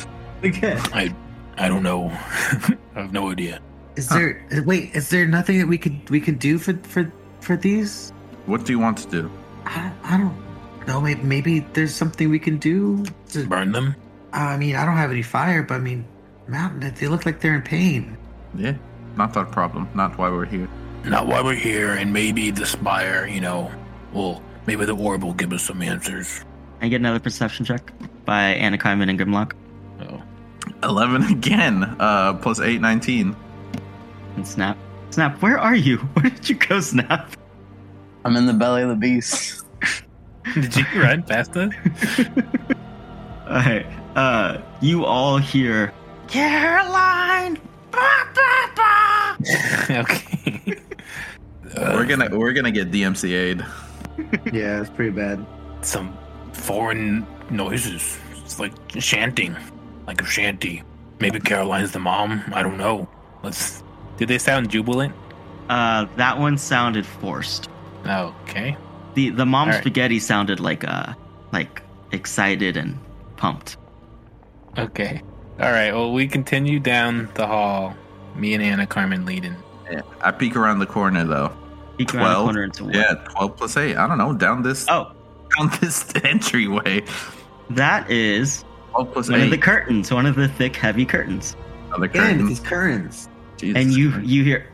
[SPEAKER 2] I don't know. I have no idea.
[SPEAKER 1] Is there nothing that we could do for these?
[SPEAKER 3] What do you want to do?
[SPEAKER 1] I don't know. Maybe there's something we can do to
[SPEAKER 2] burn them.
[SPEAKER 1] I mean, I don't have any fire, but I mean, Mountain, they look like they're in pain.
[SPEAKER 3] Yeah, not our problem. Not why we're here.
[SPEAKER 2] Not why we're here, and maybe the spire, maybe the orb will give us some answers.
[SPEAKER 4] I get another perception check by Anna Carmen and Grimlock.
[SPEAKER 2] Oh.
[SPEAKER 3] 11 again, plus 8, 19.
[SPEAKER 4] And Snap. Snap, where are you? Where did you go, Snap?
[SPEAKER 6] I'm in the belly of the beast.
[SPEAKER 2] Did you run past us?
[SPEAKER 4] Alright, you all hear Caroline! Bah, bah, bah!
[SPEAKER 2] Okay.
[SPEAKER 3] We're gonna get DMCA'd.
[SPEAKER 1] Yeah, it's pretty bad.
[SPEAKER 2] Some foreign noises. It's like chanting. Like a shanty. Maybe Caroline's the mom. I don't know. Did they sound jubilant?
[SPEAKER 4] That one sounded forced.
[SPEAKER 2] Oh, okay.
[SPEAKER 4] The mom
[SPEAKER 2] All right.
[SPEAKER 4] spaghetti sounded like excited and pumped.
[SPEAKER 2] Okay. All right. Well, we continue down the hall. Me and Anna Carmen leading.
[SPEAKER 3] Yeah, I peek around the corner though.
[SPEAKER 4] Peek around the corner into what?
[SPEAKER 3] Yeah, 12 plus 8. I don't know. Down this entryway.
[SPEAKER 4] That is
[SPEAKER 3] 12 plus
[SPEAKER 4] one
[SPEAKER 3] 8.
[SPEAKER 4] of the curtains. One of the thick, heavy curtains.
[SPEAKER 3] Other
[SPEAKER 1] Again,
[SPEAKER 3] curtains.
[SPEAKER 1] these curtains.
[SPEAKER 3] Jesus
[SPEAKER 4] And you
[SPEAKER 3] Christ.
[SPEAKER 4] hear.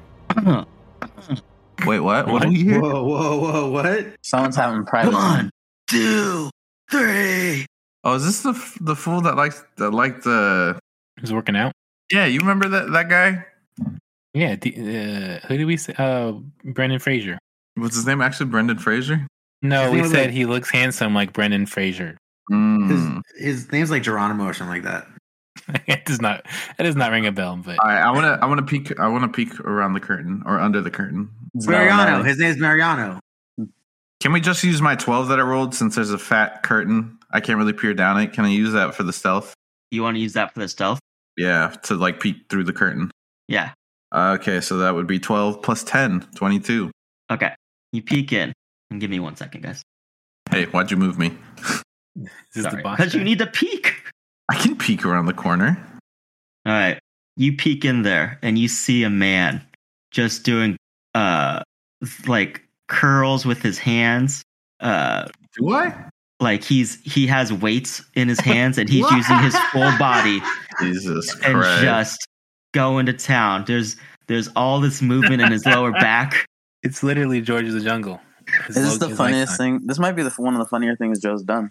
[SPEAKER 3] Wait, what? What do you hear?
[SPEAKER 1] Whoa, what?
[SPEAKER 6] Someone's having private.
[SPEAKER 4] 1, 2, 3.
[SPEAKER 3] Oh, is this the fool that liked the?
[SPEAKER 2] Who's working out?
[SPEAKER 3] Yeah, you remember that guy?
[SPEAKER 2] Yeah. Who did we say? Brendan Fraser.
[SPEAKER 3] What's his name? Actually, Brendan Fraser.
[SPEAKER 2] No,
[SPEAKER 1] His
[SPEAKER 2] we
[SPEAKER 1] name was
[SPEAKER 2] said
[SPEAKER 1] like-
[SPEAKER 2] he looks handsome like Brendan Fraser.
[SPEAKER 1] His name's like Geronimo or something like that.
[SPEAKER 2] It does not ring a bell, but
[SPEAKER 3] All right, I want to peek around the curtain or under the curtain.
[SPEAKER 1] Mariano. His name's Mariano.
[SPEAKER 3] Can we just use my 12 that I rolled since there's a fat curtain? I can't really peer down it. Can I use that for the stealth?
[SPEAKER 4] You want to use that for the stealth?
[SPEAKER 3] Yeah, to like peek through the curtain.
[SPEAKER 4] Yeah.
[SPEAKER 3] Okay, so that would be 12 plus 10, 22.
[SPEAKER 4] Okay. You peek in. And give me 1 second, guys.
[SPEAKER 3] Hey, why'd you move me?
[SPEAKER 2] this is the boss.
[SPEAKER 4] Because you
[SPEAKER 2] guy?
[SPEAKER 4] need to peek.
[SPEAKER 3] I can peek around the corner.
[SPEAKER 4] All right. You peek in there and you see a man just doing like curls with his hands.
[SPEAKER 3] Do I?
[SPEAKER 4] Like he has weights in his hands and he's using his full body
[SPEAKER 3] Jesus
[SPEAKER 4] and
[SPEAKER 3] Christ.
[SPEAKER 4] just going to town. There's all this movement in his lower back.
[SPEAKER 2] It's literally George of the Jungle.
[SPEAKER 6] Is this the funniest thing? This might be one of the funnier things Joe's done.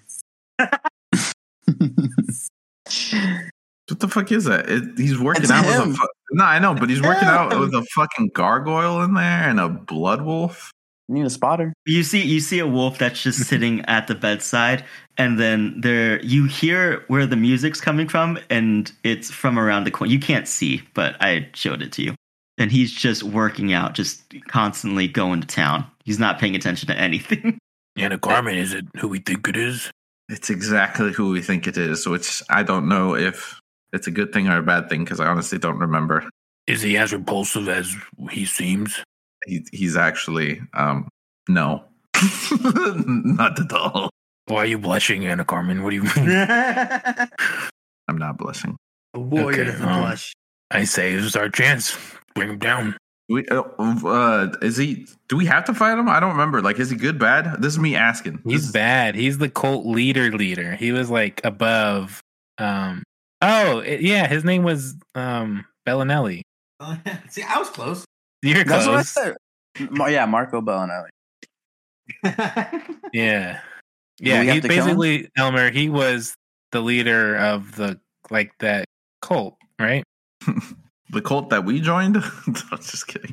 [SPEAKER 3] What the fuck is that? He's working
[SPEAKER 6] It's
[SPEAKER 3] out
[SPEAKER 6] him.
[SPEAKER 3] with a... No, I know, but he's working out with a fucking gargoyle in there and a blood wolf.
[SPEAKER 6] You need a spotter.
[SPEAKER 4] You see a wolf that's just sitting at the bedside, and then you hear where the music's coming from, and it's from around the corner. You can't see, but I showed it to you. And he's just working out, just constantly going to town. He's not paying attention to anything.
[SPEAKER 2] Anna Carmen, is it who we think it is?
[SPEAKER 3] It's exactly who we think it is, which I don't know if it's a good thing or a bad thing because I honestly don't remember.
[SPEAKER 2] Is he as repulsive as he seems?
[SPEAKER 3] He's actually, no. Not at all.
[SPEAKER 2] Why are you blushing, Anna Carmen? What do you mean?
[SPEAKER 3] I'm not blushing.
[SPEAKER 1] A warrior
[SPEAKER 2] Okay,
[SPEAKER 1] doesn't blush.
[SPEAKER 2] I say this is our chance. Bring him down.
[SPEAKER 3] Is he? Do we have to fight him? I don't remember. Like, is he good, bad? This is me asking.
[SPEAKER 2] He's bad. He's the cult leader. He was like above. His name was Bellinelli.
[SPEAKER 1] See, I was close.
[SPEAKER 2] You're
[SPEAKER 6] That's what I
[SPEAKER 2] close.
[SPEAKER 6] said. Yeah, Marco Bellinelli.
[SPEAKER 2] Yeah.
[SPEAKER 6] we
[SPEAKER 2] Yeah, he
[SPEAKER 6] have to kill him?
[SPEAKER 2] basically Elmer, he was the leader of that cult, right?
[SPEAKER 3] The cult that we joined? I'm just kidding.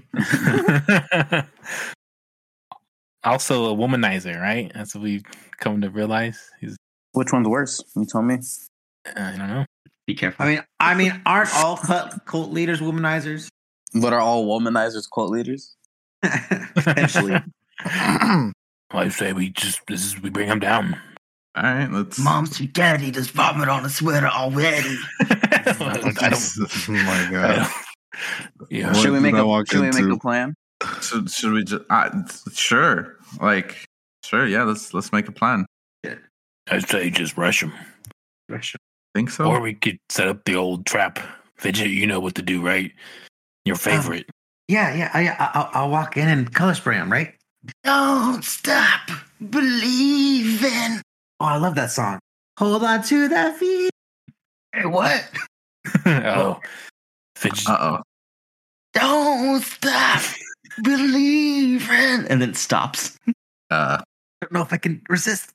[SPEAKER 2] Also a womanizer, right? That's what we've come to realize. He's
[SPEAKER 6] Which one's worse? You told me.
[SPEAKER 2] I don't know.
[SPEAKER 4] Be careful.
[SPEAKER 1] I mean, aren't all cult leaders womanizers?
[SPEAKER 6] But are all womanizers cult leaders?
[SPEAKER 1] Potentially.
[SPEAKER 2] I say we bring him down.
[SPEAKER 3] All right, let's.
[SPEAKER 4] Mom spaghetti just vomit on the sweater already.
[SPEAKER 2] I don't.
[SPEAKER 5] Oh my god.
[SPEAKER 2] Yeah.
[SPEAKER 5] What
[SPEAKER 6] Should we
[SPEAKER 5] did
[SPEAKER 6] make
[SPEAKER 5] I walk
[SPEAKER 6] Should we make
[SPEAKER 5] into?
[SPEAKER 6] a plan?
[SPEAKER 3] Should we just? Sure. Like, sure. Yeah. Let's make a plan.
[SPEAKER 2] I'd say just rush him.
[SPEAKER 3] Think so?
[SPEAKER 2] Or we could set up the old trap. Fidget, you know what to do, right? Your favorite.
[SPEAKER 1] I'll walk in and color spray him, right?
[SPEAKER 4] Don't stop believing.
[SPEAKER 1] Oh, I love that song. Hold on to that feet.
[SPEAKER 4] Hey, what?
[SPEAKER 2] Oh. Fidget.
[SPEAKER 3] Uh-oh.
[SPEAKER 4] Don't stop believing. And then it stops.
[SPEAKER 1] I don't know if I can resist.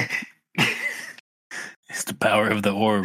[SPEAKER 2] It's the power of the orb.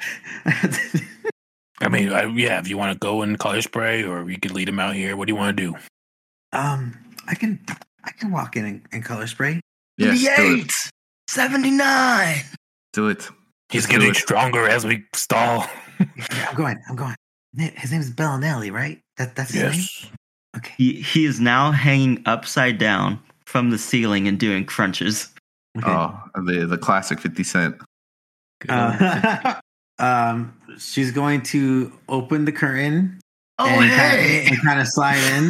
[SPEAKER 2] I mean, if you want to go and color spray, or you could lead him out here. What do you want to do?
[SPEAKER 1] I can walk in and color spray.
[SPEAKER 3] Yes,
[SPEAKER 4] 78, 79.
[SPEAKER 3] Do it.
[SPEAKER 2] He's getting stronger as we stall.
[SPEAKER 1] Yeah, I'm going. His name is Bellinelli, right? That's his name? Okay.
[SPEAKER 4] He is now hanging upside down from the ceiling and doing crunches.
[SPEAKER 1] Okay.
[SPEAKER 3] Oh, the classic 50 Cent.
[SPEAKER 1] She's going to open the curtain
[SPEAKER 4] hey!
[SPEAKER 1] kind of slide in.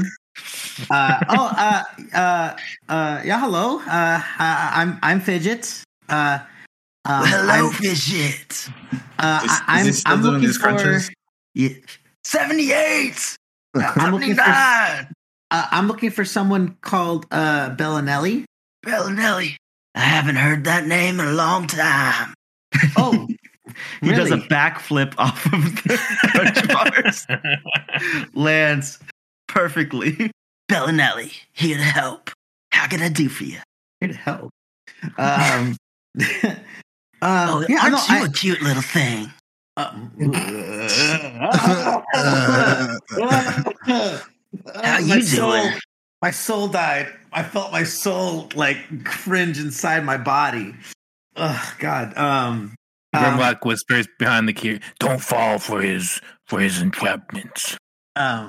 [SPEAKER 1] Hello. I'm Fidget.
[SPEAKER 4] Hello, Fidget.
[SPEAKER 1] I'm looking for
[SPEAKER 4] 78.
[SPEAKER 1] I'm looking for someone called Bellinelli.
[SPEAKER 4] Bellinelli. I haven't heard that name in a long time.
[SPEAKER 1] Oh,
[SPEAKER 4] he
[SPEAKER 1] really?
[SPEAKER 4] does a backflip off of the crunch bars. Lands perfectly. Bellinelli, here to help. How can I do for you?
[SPEAKER 1] Here to help.
[SPEAKER 4] Aren't you a cute little thing?
[SPEAKER 1] How
[SPEAKER 4] you doing?
[SPEAKER 1] My soul died. I felt my soul like cringe inside my body. Oh God.
[SPEAKER 2] Grimlock whispers behind the key. Don't fall for his entrapments.
[SPEAKER 1] My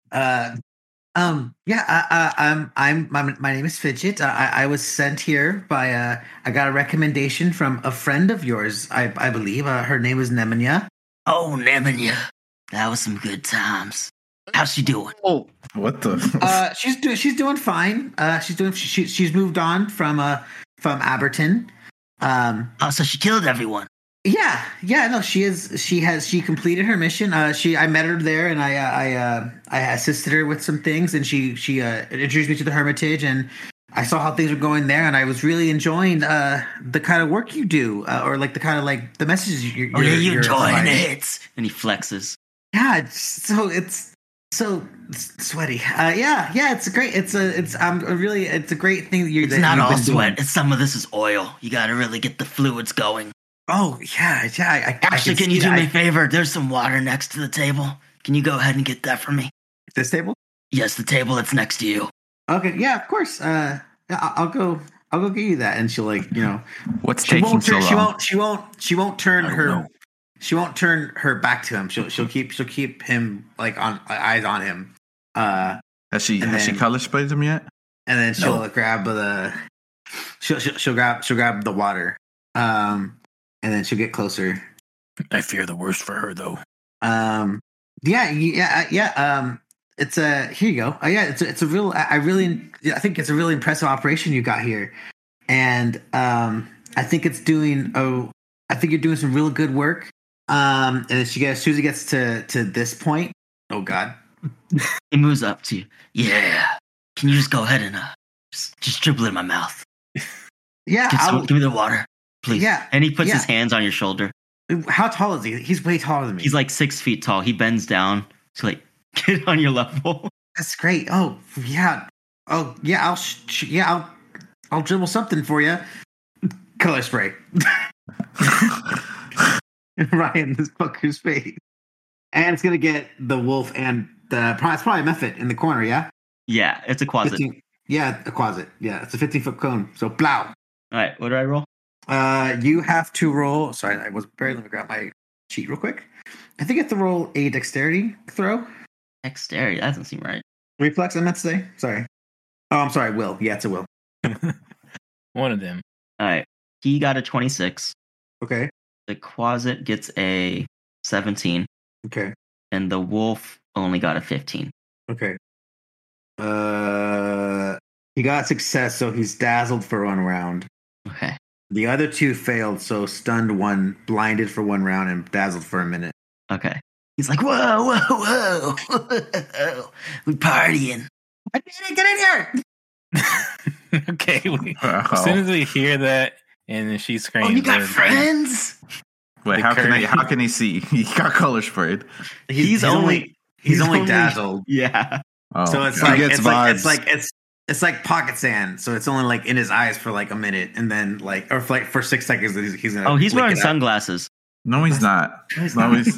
[SPEAKER 1] name is Fidget. I was sent here by I got a recommendation from a friend of yours, I believe. Her name is Nemanja.
[SPEAKER 4] Oh, Nemanja. That was some good times. How's she doing?
[SPEAKER 5] Oh,
[SPEAKER 3] what the?
[SPEAKER 1] She's doing fine. She's moved on from Aberton.
[SPEAKER 4] So she killed everyone.
[SPEAKER 1] Yeah, no, she completed her mission. I met her there, and I assisted her with some things, and she introduced me to the Hermitage, and I saw how things were going there, and I was really enjoying the kind of work you do, or like the kind of like the messages you're
[SPEAKER 4] enjoying it, and he flexes.
[SPEAKER 1] Yeah, it's so sweaty. It's great. It's a great thing that you're.
[SPEAKER 4] It's not all sweat. It's some of this is oil. You got to really get the fluids going.
[SPEAKER 1] Oh yeah.
[SPEAKER 4] Actually, can you do me a favor? There's some water next to the table. Can you go ahead and get that for me?
[SPEAKER 1] This table?
[SPEAKER 4] Yes, the table that's next to you.
[SPEAKER 1] Okay, yeah, of course. I'll go get you that, and she'll
[SPEAKER 3] What's taking so long?
[SPEAKER 1] She won't turn her back to him. She'll keep him like on eyes on him.
[SPEAKER 3] Has she color sprayed him yet?
[SPEAKER 1] And then she'll grab she'll grab the water. And then she'll get closer.
[SPEAKER 2] I fear the worst for her, though.
[SPEAKER 1] It's here you go. It's a real. I think it's a really impressive operation you got here, and I think it's doing. I think you're doing some real good work. And as soon as it gets to this point, oh God,
[SPEAKER 4] he moves up to you. Yeah, can you just go ahead and just dribble it in my mouth?
[SPEAKER 1] Yeah,
[SPEAKER 4] give me the water. Please.
[SPEAKER 1] Yeah.
[SPEAKER 4] And he puts his hands on your shoulder.
[SPEAKER 1] How tall is he? He's way taller than me.
[SPEAKER 4] He's like 6 feet tall. He bends down to like get on your level.
[SPEAKER 1] That's great. Oh yeah. Oh yeah. I'll dribble something for you. Color spray. Right in this fucker's face. And it's gonna get the wolf and it's probably a method in the corner. Yeah.
[SPEAKER 4] Yeah, it's a quasit.
[SPEAKER 1] A quasit. Yeah, it's a 15-foot cone. So plow.
[SPEAKER 4] All right. What do I roll?
[SPEAKER 1] You have to roll. Sorry, let me grab my sheet real quick. I think you have to roll a dexterity throw.
[SPEAKER 4] Dexterity? That doesn't seem right.
[SPEAKER 1] Reflex, I meant to say. Sorry. Oh, I'm sorry. Will. Yeah, it's a will.
[SPEAKER 2] One of them.
[SPEAKER 4] All right. He got a 26.
[SPEAKER 1] Okay.
[SPEAKER 4] The quasit gets a 17.
[SPEAKER 1] Okay.
[SPEAKER 4] And the wolf only got a 15.
[SPEAKER 1] Okay. He got success, so he's dazzled for 1 round.
[SPEAKER 4] Okay.
[SPEAKER 1] The other 2 failed, so stunned 1, blinded for 1 round, and dazzled for a minute.
[SPEAKER 4] Okay. He's like, whoa, whoa, whoa. We partying.
[SPEAKER 1] I did it! Get in here!
[SPEAKER 2] Okay. As soon as we hear that, and she screams,
[SPEAKER 4] "Oh, you got friends?"
[SPEAKER 3] Wait, how can he see? He got color sprayed.
[SPEAKER 1] He's only dazzled.
[SPEAKER 4] Yeah.
[SPEAKER 3] Oh,
[SPEAKER 1] so it's it's like pocket sand. So it's only like in his eyes for like a minute, and then for 6 seconds he's gonna.
[SPEAKER 4] Oh, he's wearing sunglasses.
[SPEAKER 3] No, he's not. No, he's.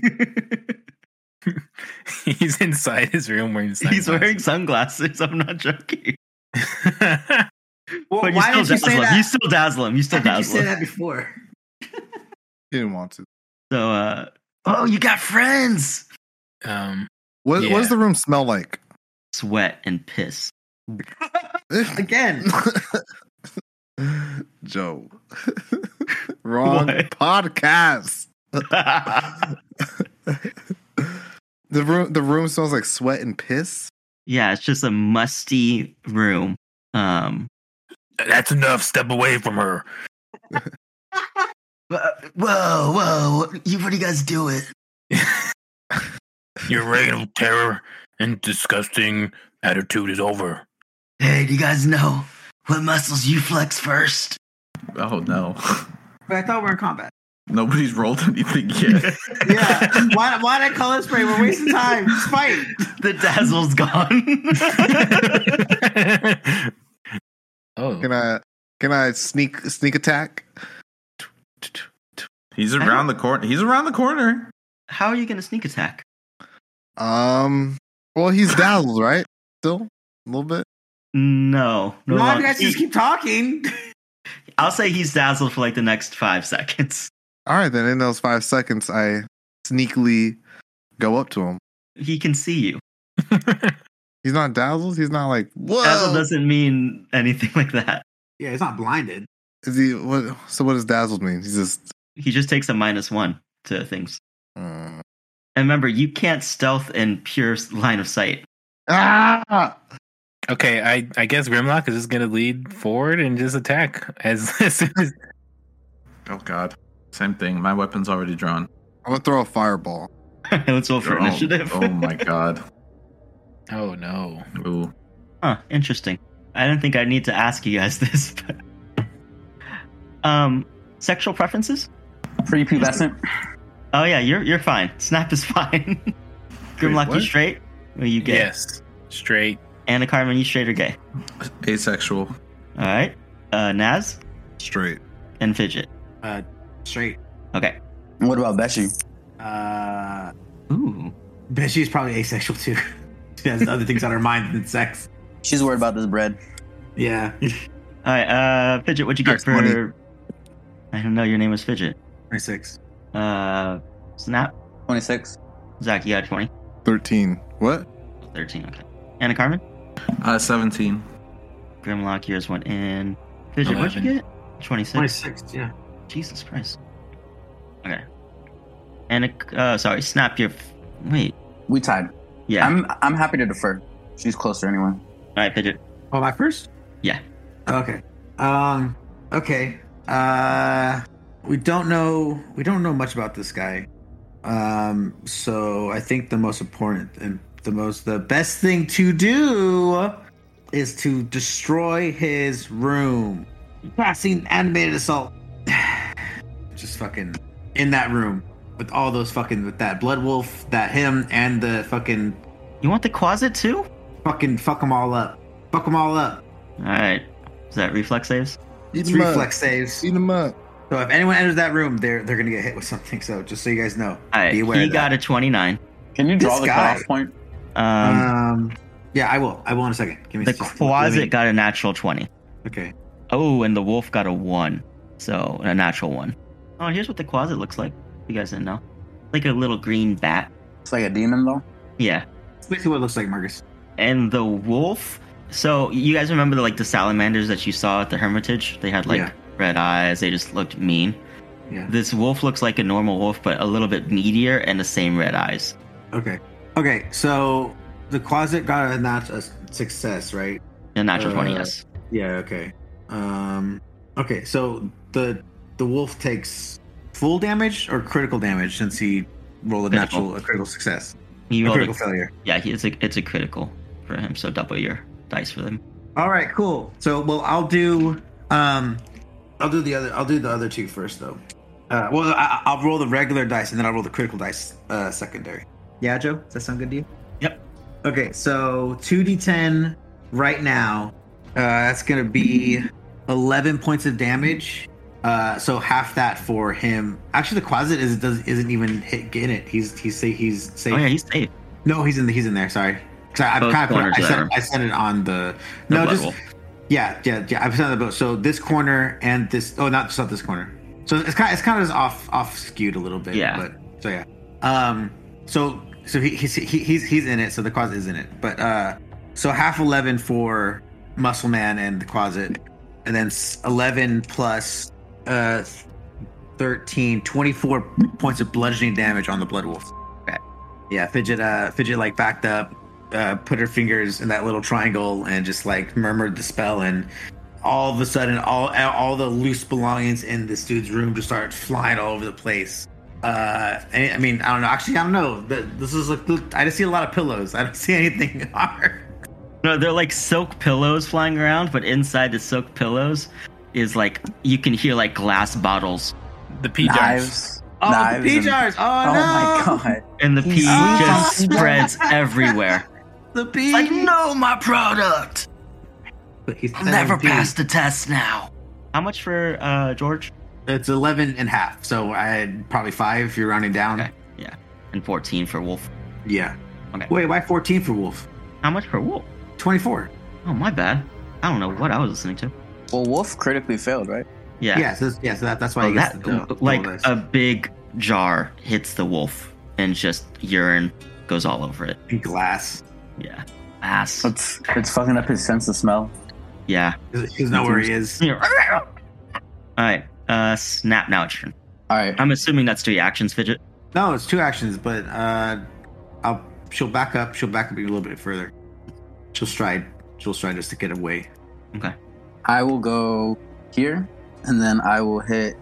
[SPEAKER 2] He's inside his room wearing sunglasses.
[SPEAKER 4] He's wearing sunglasses. I'm not joking.
[SPEAKER 1] Well,
[SPEAKER 4] but
[SPEAKER 1] why did you say that?
[SPEAKER 4] You still dazzle him. You still dazzle him.
[SPEAKER 1] You say that before.
[SPEAKER 5] He didn't want to.
[SPEAKER 4] So, oh, you got friends.
[SPEAKER 5] What does the room smell like?
[SPEAKER 4] Sweat and piss.
[SPEAKER 1] Again.
[SPEAKER 5] Joe. Wrong podcast. The room smells like sweat and piss.
[SPEAKER 4] Yeah, it's just a musty room.
[SPEAKER 2] That's enough. Step away from her.
[SPEAKER 4] Whoa! What are you guys doing?
[SPEAKER 2] Your reign of terror and disgusting attitude is over.
[SPEAKER 4] Hey, do you guys know what muscles you flex first?
[SPEAKER 3] Oh no!
[SPEAKER 1] But I thought we were in combat.
[SPEAKER 3] Nobody's rolled anything yet.
[SPEAKER 1] Yeah. Why not color spray? We're wasting time. Just fight.
[SPEAKER 4] The dazzle's gone.
[SPEAKER 2] Oh.
[SPEAKER 5] Can I sneak attack?
[SPEAKER 3] He's around the corner. He's around the corner.
[SPEAKER 4] How are you going to sneak attack?
[SPEAKER 5] Well, he's dazzled, right? Still a little bit.
[SPEAKER 4] No.
[SPEAKER 1] You guys just keep talking.
[SPEAKER 4] I'll say he's dazzled for like the next 5 seconds.
[SPEAKER 5] All right, then in those 5 seconds, I sneakily go up to him.
[SPEAKER 4] He can see you.
[SPEAKER 5] He's not dazzled. He's not like, whoa.
[SPEAKER 4] Dazzled doesn't mean anything like that.
[SPEAKER 1] Yeah, he's not blinded.
[SPEAKER 5] Is he? What? So what does dazzled mean?
[SPEAKER 4] He just takes a -1 to things. And remember, you can't stealth in pure line of sight.
[SPEAKER 5] Ah.
[SPEAKER 2] Okay, I guess Grimlock is just gonna lead forward and just attack as soon as.
[SPEAKER 3] Oh God. Same thing. My weapon's already drawn.
[SPEAKER 5] I'm gonna throw a fireball.
[SPEAKER 4] Let's roll for initiative.
[SPEAKER 3] Oh my God.
[SPEAKER 2] Oh no.
[SPEAKER 3] Ooh.
[SPEAKER 4] Huh, interesting. I don't think I need to ask you guys this, but sexual preferences?
[SPEAKER 6] Prepubescent?
[SPEAKER 4] Oh yeah, you're fine. Snap is fine. Grimlock, you straight? Or you gay?
[SPEAKER 2] Yes. Straight.
[SPEAKER 4] Anna Carmen, you straight or gay?
[SPEAKER 3] Asexual.
[SPEAKER 4] Alright. Naz?
[SPEAKER 5] Straight.
[SPEAKER 4] And Fidget?
[SPEAKER 1] Straight.
[SPEAKER 4] Okay.
[SPEAKER 6] And what about Beshi?
[SPEAKER 4] Ooh.
[SPEAKER 1] Beshi's probably asexual too. She has other things on her mind than sex.
[SPEAKER 6] She's worried about this bread.
[SPEAKER 1] Yeah.
[SPEAKER 4] Alright, Fidget, what'd you get for
[SPEAKER 5] 20.
[SPEAKER 4] I don't know, your name was Fidget.
[SPEAKER 1] 26.
[SPEAKER 4] Snap?
[SPEAKER 6] 26.
[SPEAKER 4] Zach, you got 20?
[SPEAKER 5] 13. What?
[SPEAKER 4] 13, okay. Anna Carmen?
[SPEAKER 3] 17.
[SPEAKER 4] Grimlock, yours went in. Fidget, what'd you
[SPEAKER 2] 11.
[SPEAKER 4] get? 26.
[SPEAKER 1] 26, yeah.
[SPEAKER 4] Jesus Christ. Okay. And sorry, Snap your. Wait.
[SPEAKER 6] We tied.
[SPEAKER 4] Yeah.
[SPEAKER 6] I'm happy to defer. She's closer anyway.
[SPEAKER 4] All right, Fidget.
[SPEAKER 1] Oh, my first?
[SPEAKER 4] Yeah.
[SPEAKER 1] Okay. Okay. We don't know much about this guy. So I think the most important and the best thing to do is to destroy his room. Passing animated assault. Just fucking in that room with all those with that blood wolf, that him, and the fucking.
[SPEAKER 4] You want the closet too?
[SPEAKER 1] Fucking fuck them all up. Fuck them all up.
[SPEAKER 4] All right. Is that reflex saves?
[SPEAKER 1] It's reflex saves.
[SPEAKER 5] Eat him up.
[SPEAKER 1] So if anyone enters that room, they're gonna get hit with something. So just so you guys know,
[SPEAKER 4] All right.
[SPEAKER 1] be aware.
[SPEAKER 4] He got a 29.
[SPEAKER 6] Can you draw
[SPEAKER 1] This
[SPEAKER 6] the
[SPEAKER 1] guy.
[SPEAKER 6] cutoff point?
[SPEAKER 1] Yeah, I will in a second. Give me
[SPEAKER 4] The
[SPEAKER 1] just-
[SPEAKER 4] closet got a natural 20.
[SPEAKER 1] Okay.
[SPEAKER 4] Oh, and the wolf got a 1. So a natural 1. Oh, here's what the closet looks like. You guys didn't know. Like a little green bat.
[SPEAKER 6] It's like a demon though.
[SPEAKER 4] Yeah.
[SPEAKER 1] That's basically what it looks like, Marcus.
[SPEAKER 4] And the wolf. So you guys remember the salamanders that you saw at the Hermitage? They had
[SPEAKER 1] Yeah.
[SPEAKER 4] red eyes. They just looked mean.
[SPEAKER 1] Yeah.
[SPEAKER 4] This wolf looks like a normal wolf, but a little bit meatier and the same red eyes.
[SPEAKER 1] Okay. So the closet got a success, right?
[SPEAKER 4] A natural 20, yes.
[SPEAKER 1] Yeah. Okay. Okay. So the wolf takes full damage or critical damage since he rolled a critical success.
[SPEAKER 4] He rolled
[SPEAKER 1] critical failure.
[SPEAKER 4] Yeah, it's a critical for him. So double your dice for them.
[SPEAKER 1] All right. Cool. So I'll do the other two first though. I'll roll the regular dice and then I'll roll the critical dice secondary. Yeah, Joe, does that sound good to you?
[SPEAKER 4] Yep.
[SPEAKER 1] Okay, so 2d10 right now. That's gonna be 11 points of damage. So half that for him. Actually, the Quasit isn't even in it. He's safe.
[SPEAKER 4] Oh yeah, he's safe.
[SPEAKER 1] No, he's in there. Sorry, because I set it on the yeah. I put it on the boat. So this corner and this. Oh, not this corner. So it's kind of just off skewed a little bit.
[SPEAKER 4] Yeah.
[SPEAKER 1] But so yeah. So he's in it. So the Quasit is in it. But so half 11 for Muscle Man and the Quasit, and then 11 plus 13, 24 points of bludgeoning damage on the Blood Wolf.
[SPEAKER 4] Okay.
[SPEAKER 1] Yeah, Fidget like backed up, put her fingers in that little triangle and just like murmured the spell, and all of a sudden all the loose belongings in this dude's room just started flying all over the place. And, I mean, I don't know. Actually, I don't know. This is like, I just see a lot of pillows. I don't see anything hard.
[SPEAKER 4] No, they're like silk pillows flying around, but inside the silk pillows is like you can hear like glass bottles.
[SPEAKER 2] The pea jars.
[SPEAKER 1] Oh,
[SPEAKER 6] knives
[SPEAKER 1] the pea jars. Oh, no.
[SPEAKER 6] my god.
[SPEAKER 4] And the pea just spreads everywhere.
[SPEAKER 1] The pea.
[SPEAKER 4] It's like, no, my product.
[SPEAKER 1] But he's
[SPEAKER 4] I'll never pass the test now. How much for George?
[SPEAKER 1] It's 11 and a half. So I had probably 5 if you're rounding down.
[SPEAKER 4] Okay. Yeah. And 14 for Wolf.
[SPEAKER 1] Yeah.
[SPEAKER 4] Okay.
[SPEAKER 1] Wait, why 14 for Wolf?
[SPEAKER 4] How much for Wolf?
[SPEAKER 1] 24.
[SPEAKER 4] Oh, my bad. I don't know what I was listening to.
[SPEAKER 6] Well, Wolf critically failed, right?
[SPEAKER 4] Yeah.
[SPEAKER 1] Yeah, so that's why he gets the
[SPEAKER 4] like
[SPEAKER 1] dice.
[SPEAKER 4] a big jar hits the wolf and just urine goes all over it.
[SPEAKER 1] And glass.
[SPEAKER 4] Yeah. Ass.
[SPEAKER 6] It's fucking up his sense of smell.
[SPEAKER 4] Yeah.
[SPEAKER 1] He doesn't know where he is.
[SPEAKER 4] All right. Snap, now it's your turn.
[SPEAKER 6] All right.
[SPEAKER 4] I'm assuming that's 3 actions, Fidget.
[SPEAKER 1] No, it's 2 actions, but she'll back up. She'll back up even a little bit further. She'll stride just to get away.
[SPEAKER 4] Okay.
[SPEAKER 6] I will go here, and then I will hit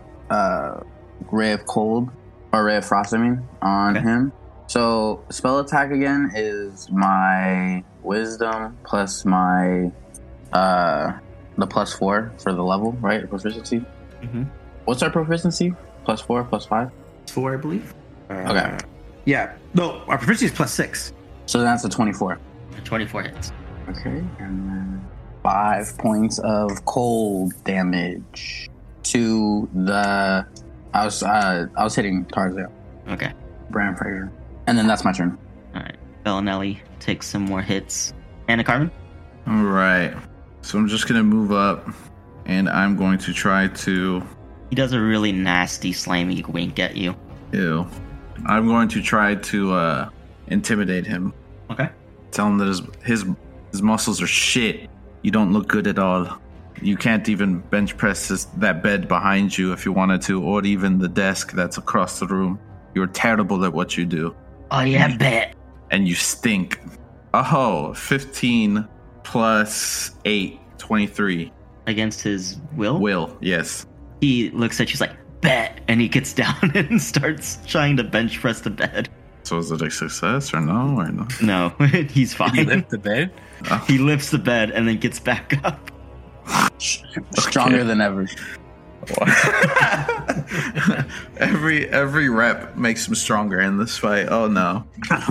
[SPEAKER 6] Ray of Cold, or Ray of Frost, on him. So, spell attack again is my Wisdom plus my, the +4 for the level, right? Proficiency?
[SPEAKER 4] Mm-hmm.
[SPEAKER 6] What's our proficiency? +4, +5?
[SPEAKER 1] 4, I believe.
[SPEAKER 6] Okay.
[SPEAKER 1] Yeah. No, our proficiency is +6.
[SPEAKER 6] So that's a 24.
[SPEAKER 4] 24 hits.
[SPEAKER 6] Okay, and then 5 points of cold damage to the. I was hitting Tarzan.
[SPEAKER 4] Okay.
[SPEAKER 6] Bran Fraser, and then that's my turn.
[SPEAKER 4] All right. Bellinelli takes some more hits. Anna Carmen?
[SPEAKER 3] All right. So I'm just going to move up, and I'm going to try to...
[SPEAKER 4] He does a really nasty, slimy wink at you.
[SPEAKER 3] Ew. I'm going to try to intimidate him.
[SPEAKER 4] Okay.
[SPEAKER 3] Tell him that his muscles are shit. You don't look good at all. You can't even bench press that bed behind you if you wanted to, or even the desk that's across the room. You're terrible at what you do.
[SPEAKER 4] Oh, yeah, bet.
[SPEAKER 3] And you stink. Oh, 15 plus 8, 23.
[SPEAKER 4] Against his will?
[SPEAKER 3] Will, yes.
[SPEAKER 4] He looks at you, he's like, bet. And he gets down and starts trying to bench press the bed.
[SPEAKER 3] So is it a success or no? Or no?
[SPEAKER 4] No, he's fine.
[SPEAKER 2] Did you lift the bed?
[SPEAKER 3] Oh.
[SPEAKER 4] He lifts the bed and then gets back up.
[SPEAKER 6] Stronger than ever.
[SPEAKER 3] Every rep makes him stronger in this fight. Oh no.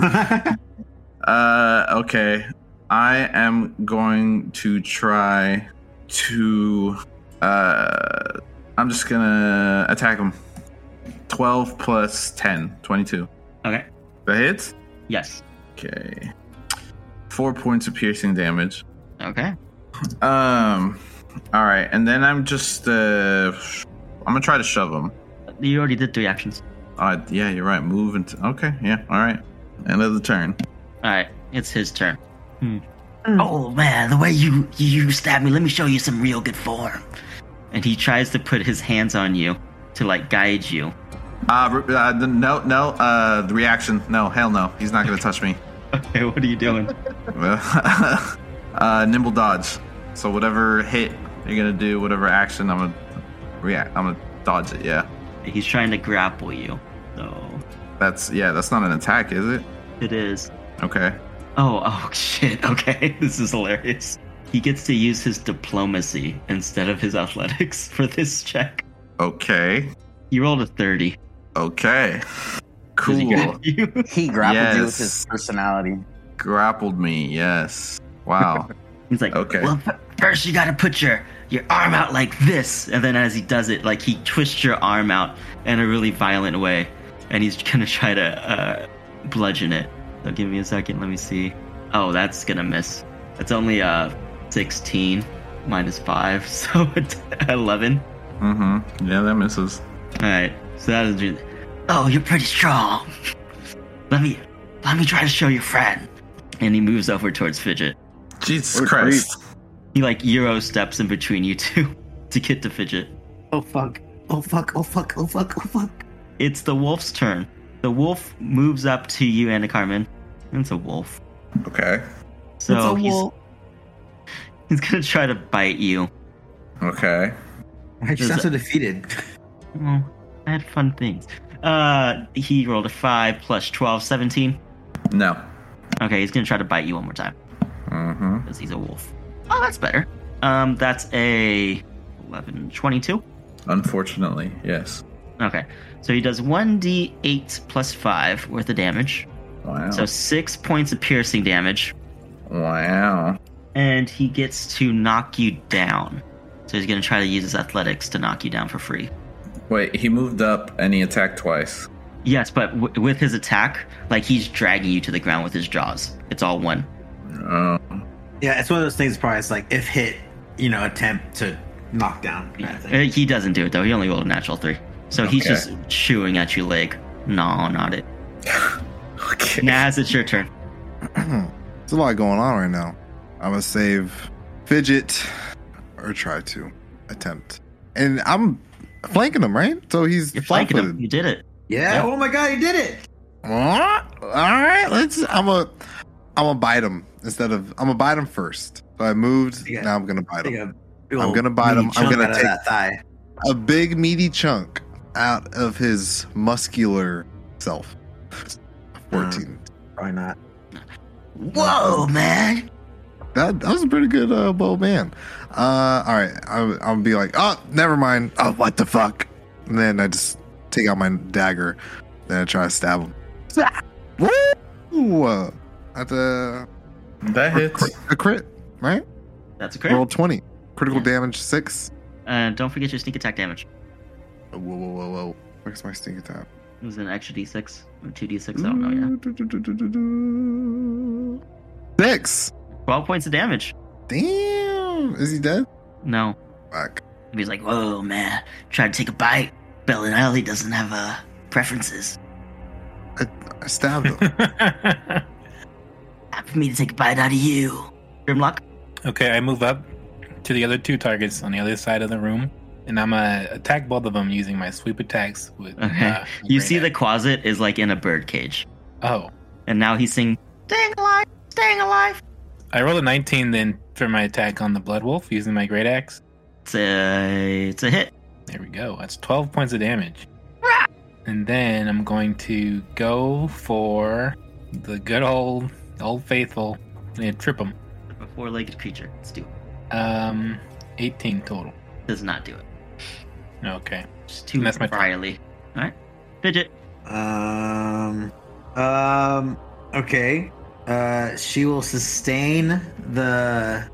[SPEAKER 3] Okay. I am going to try to I'm just gonna attack him. 12 plus 10, 22.
[SPEAKER 4] Okay.
[SPEAKER 3] That hits?
[SPEAKER 4] Yes.
[SPEAKER 3] Okay. 4 points of piercing damage.
[SPEAKER 4] Okay.
[SPEAKER 3] All right, and then I'm just I'm gonna try to shove him.
[SPEAKER 4] You already did 3 actions.
[SPEAKER 3] Yeah, you're right. Move into. Okay, yeah, all right. End of the turn.
[SPEAKER 4] All right, it's his turn. Oh man, the way you stabbed me, let me show you some real good form. And he tries to put his hands on you to like guide you.
[SPEAKER 3] The reaction. No, hell no. He's not gonna touch me.
[SPEAKER 4] Okay, what are you doing?
[SPEAKER 3] Nimble dodge. So whatever hit you're gonna do, whatever action, I'm gonna react. I'm gonna dodge it. Yeah.
[SPEAKER 4] He's trying to grapple you. So
[SPEAKER 3] That's not an attack, is it?
[SPEAKER 4] it is.
[SPEAKER 3] Okay.
[SPEAKER 4] Oh shit. Okay, this is hilarious. He gets to use his diplomacy instead of his athletics for this check.
[SPEAKER 3] Okay.
[SPEAKER 4] He rolled a 30.
[SPEAKER 3] Okay. Cool.
[SPEAKER 6] He grappled you with his personality.
[SPEAKER 3] Grappled me. Yes. Wow.
[SPEAKER 4] He's like,
[SPEAKER 3] Okay.
[SPEAKER 4] well, first you gotta put your arm out like this. And then as he does it, like he twists your arm out in a really violent way. And he's gonna try to bludgeon it. So give me a second, let me see. Oh, that's gonna miss. It's only 16 minus 5, so it's 11.
[SPEAKER 3] Mm-hmm. Yeah, that misses.
[SPEAKER 4] Alright, so that is... Oh, you're pretty strong. Let me try to show your friend. And he moves over towards Fidget.
[SPEAKER 3] Jesus Christ.
[SPEAKER 4] He like Euro steps in between you two to get to Fidget.
[SPEAKER 1] Oh fuck. Oh fuck. Oh fuck. Oh fuck. Oh fuck.
[SPEAKER 4] It's the wolf's turn. The wolf moves up to you, Anna Carmen. It's a wolf.
[SPEAKER 3] Okay.
[SPEAKER 4] So he's gonna try to bite you.
[SPEAKER 3] Okay.
[SPEAKER 1] I just so defeated.
[SPEAKER 4] Oh, I had fun things. He rolled a 5 plus 12, 17.
[SPEAKER 3] No.
[SPEAKER 4] Okay, he's gonna try to bite you one more time.
[SPEAKER 3] Mm-hmm.
[SPEAKER 4] Because he's a wolf. Oh, that's better. That's a 11, 22.
[SPEAKER 3] Unfortunately, yes.
[SPEAKER 4] Okay, so he does 1d8 plus 5 worth of damage.
[SPEAKER 3] Wow.
[SPEAKER 4] So 6 points of piercing damage.
[SPEAKER 3] Wow.
[SPEAKER 4] And he gets to knock you down. So he's going to try to use his athletics to knock you down for free.
[SPEAKER 3] Wait, he moved up and he attacked twice.
[SPEAKER 4] Yes, but with his attack, like he's dragging you to the ground with his jaws. It's all one.
[SPEAKER 3] Oh.
[SPEAKER 1] Yeah, it's one of those things. Probably it's like if hit, attempt to knock down. Kind of thing.
[SPEAKER 4] He doesn't do it though. He only rolled a natural 3. So he's just chewing at your leg. No, not it.
[SPEAKER 3] Okay.
[SPEAKER 4] Naz, it's your turn.
[SPEAKER 5] There's a lot going on right now. I'm gonna save Fidget, or try to attempt, and I'm flanking him, right? So he's
[SPEAKER 4] You're flanking him.
[SPEAKER 5] flat-footed.
[SPEAKER 4] You did it.
[SPEAKER 1] Yeah.
[SPEAKER 4] Yep.
[SPEAKER 1] Oh my god, he did it.
[SPEAKER 5] All right, I'm gonna bite him instead of I'm gonna bite him first. So I moved.
[SPEAKER 1] Yeah.
[SPEAKER 5] Now I'm gonna bite him.
[SPEAKER 1] I'm
[SPEAKER 5] gonna bite him. I'm gonna take
[SPEAKER 1] that thigh.
[SPEAKER 5] a big meaty chunk out of his muscular self. 14.
[SPEAKER 1] Probably not.
[SPEAKER 4] Whoa, man.
[SPEAKER 5] That was a pretty good bow man. All right, I'll be like, oh, never mind. Oh, what the fuck? And then I just take out my dagger. Then I try to stab him. Woo!
[SPEAKER 3] That hits.
[SPEAKER 5] A crit, right?
[SPEAKER 4] That's a crit.
[SPEAKER 5] Roll 20. Critical damage 6.
[SPEAKER 4] Don't forget your sneak attack damage.
[SPEAKER 5] Whoa. Where's my sneak attack?
[SPEAKER 4] It was an extra d6 or 2d6. I don't know. Yeah.
[SPEAKER 5] 6.
[SPEAKER 4] 12 points of damage.
[SPEAKER 5] Damn. Is he dead?
[SPEAKER 4] No.
[SPEAKER 5] Fuck.
[SPEAKER 4] He's like, whoa, man. Tried to take a bite. Bellinelli doesn't have preferences.
[SPEAKER 5] I stabbed him.
[SPEAKER 4] Time for me to take a bite out of you. Grimlock?
[SPEAKER 2] Okay, I move up to the other 2 targets on the other side of the room, and I'm gonna attack both of them using my sweep attacks. With
[SPEAKER 4] You see the closet is like in a bird cage.
[SPEAKER 2] Oh.
[SPEAKER 4] And now he's singing, staying alive, staying alive.
[SPEAKER 2] I rolled a 19 then for my attack on the Blood Wolf using my Great Axe.
[SPEAKER 4] It's a hit.
[SPEAKER 2] There we go. That's 12 points of damage. And then I'm going to go for the good old faithful and trip him.
[SPEAKER 4] A 4-legged creature. Let's do it.
[SPEAKER 2] 18 total.
[SPEAKER 4] Does not do it.
[SPEAKER 2] Okay.
[SPEAKER 4] Just too
[SPEAKER 2] That's my turn.
[SPEAKER 4] Riley. Alright. Fidget.
[SPEAKER 1] Okay. She will sustain the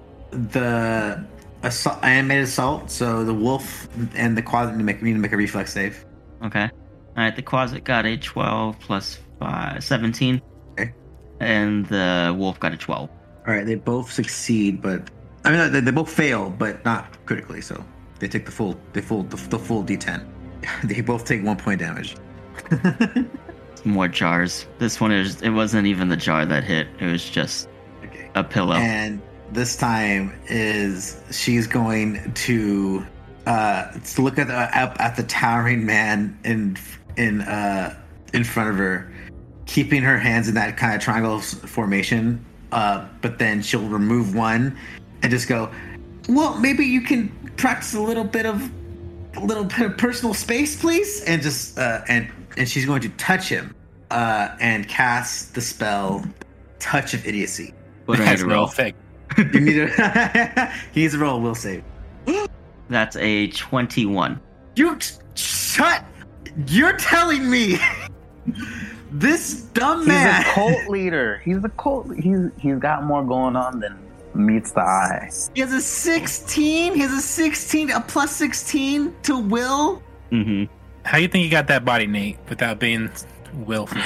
[SPEAKER 1] animated assault. So the wolf and the quadrant need to make a reflex save.
[SPEAKER 4] Okay. Alright, the Quasit got a 12 plus 5, 17.
[SPEAKER 1] Okay.
[SPEAKER 4] And the wolf got a 12.
[SPEAKER 1] All right, they both succeed, but I mean they both fail, but not critically. So they take the full D10. They both take 1 point damage.
[SPEAKER 4] More jars. This one it wasn't even the jar that hit. It was just a pillow.
[SPEAKER 1] And this time she's going to look at the towering man in front of her, keeping her hands in that kind of triangle formation. But then she'll remove one and just go, well, maybe you can practice a little bit of personal space, please. And just and she's going to touch him and cast the spell Touch of Idiocy.
[SPEAKER 4] What do I have to roll?
[SPEAKER 1] You need to. He needs to roll a will save.
[SPEAKER 4] That's a 21.
[SPEAKER 1] Shut! You're telling me this dumb man.
[SPEAKER 6] He's a cult leader. He's got more going on than meets the eye.
[SPEAKER 1] He has a 16. He has a 16, a plus 16 to will.
[SPEAKER 4] Mm-hmm.
[SPEAKER 2] How do you think you got that body, Nate, without being willful?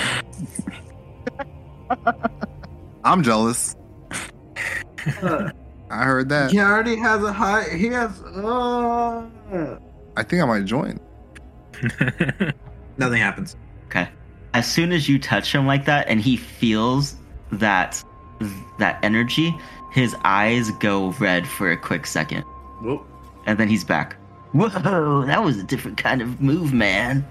[SPEAKER 5] I'm jealous. I heard that.
[SPEAKER 1] He already has a high. He has.
[SPEAKER 5] I think I might join.
[SPEAKER 1] Nothing happens.
[SPEAKER 4] Okay. As soon as you touch him like that, and he feels that energy, his eyes go red for a quick second.
[SPEAKER 1] Whoa.
[SPEAKER 4] And then he's back. Whoa, that was a different kind of move, man.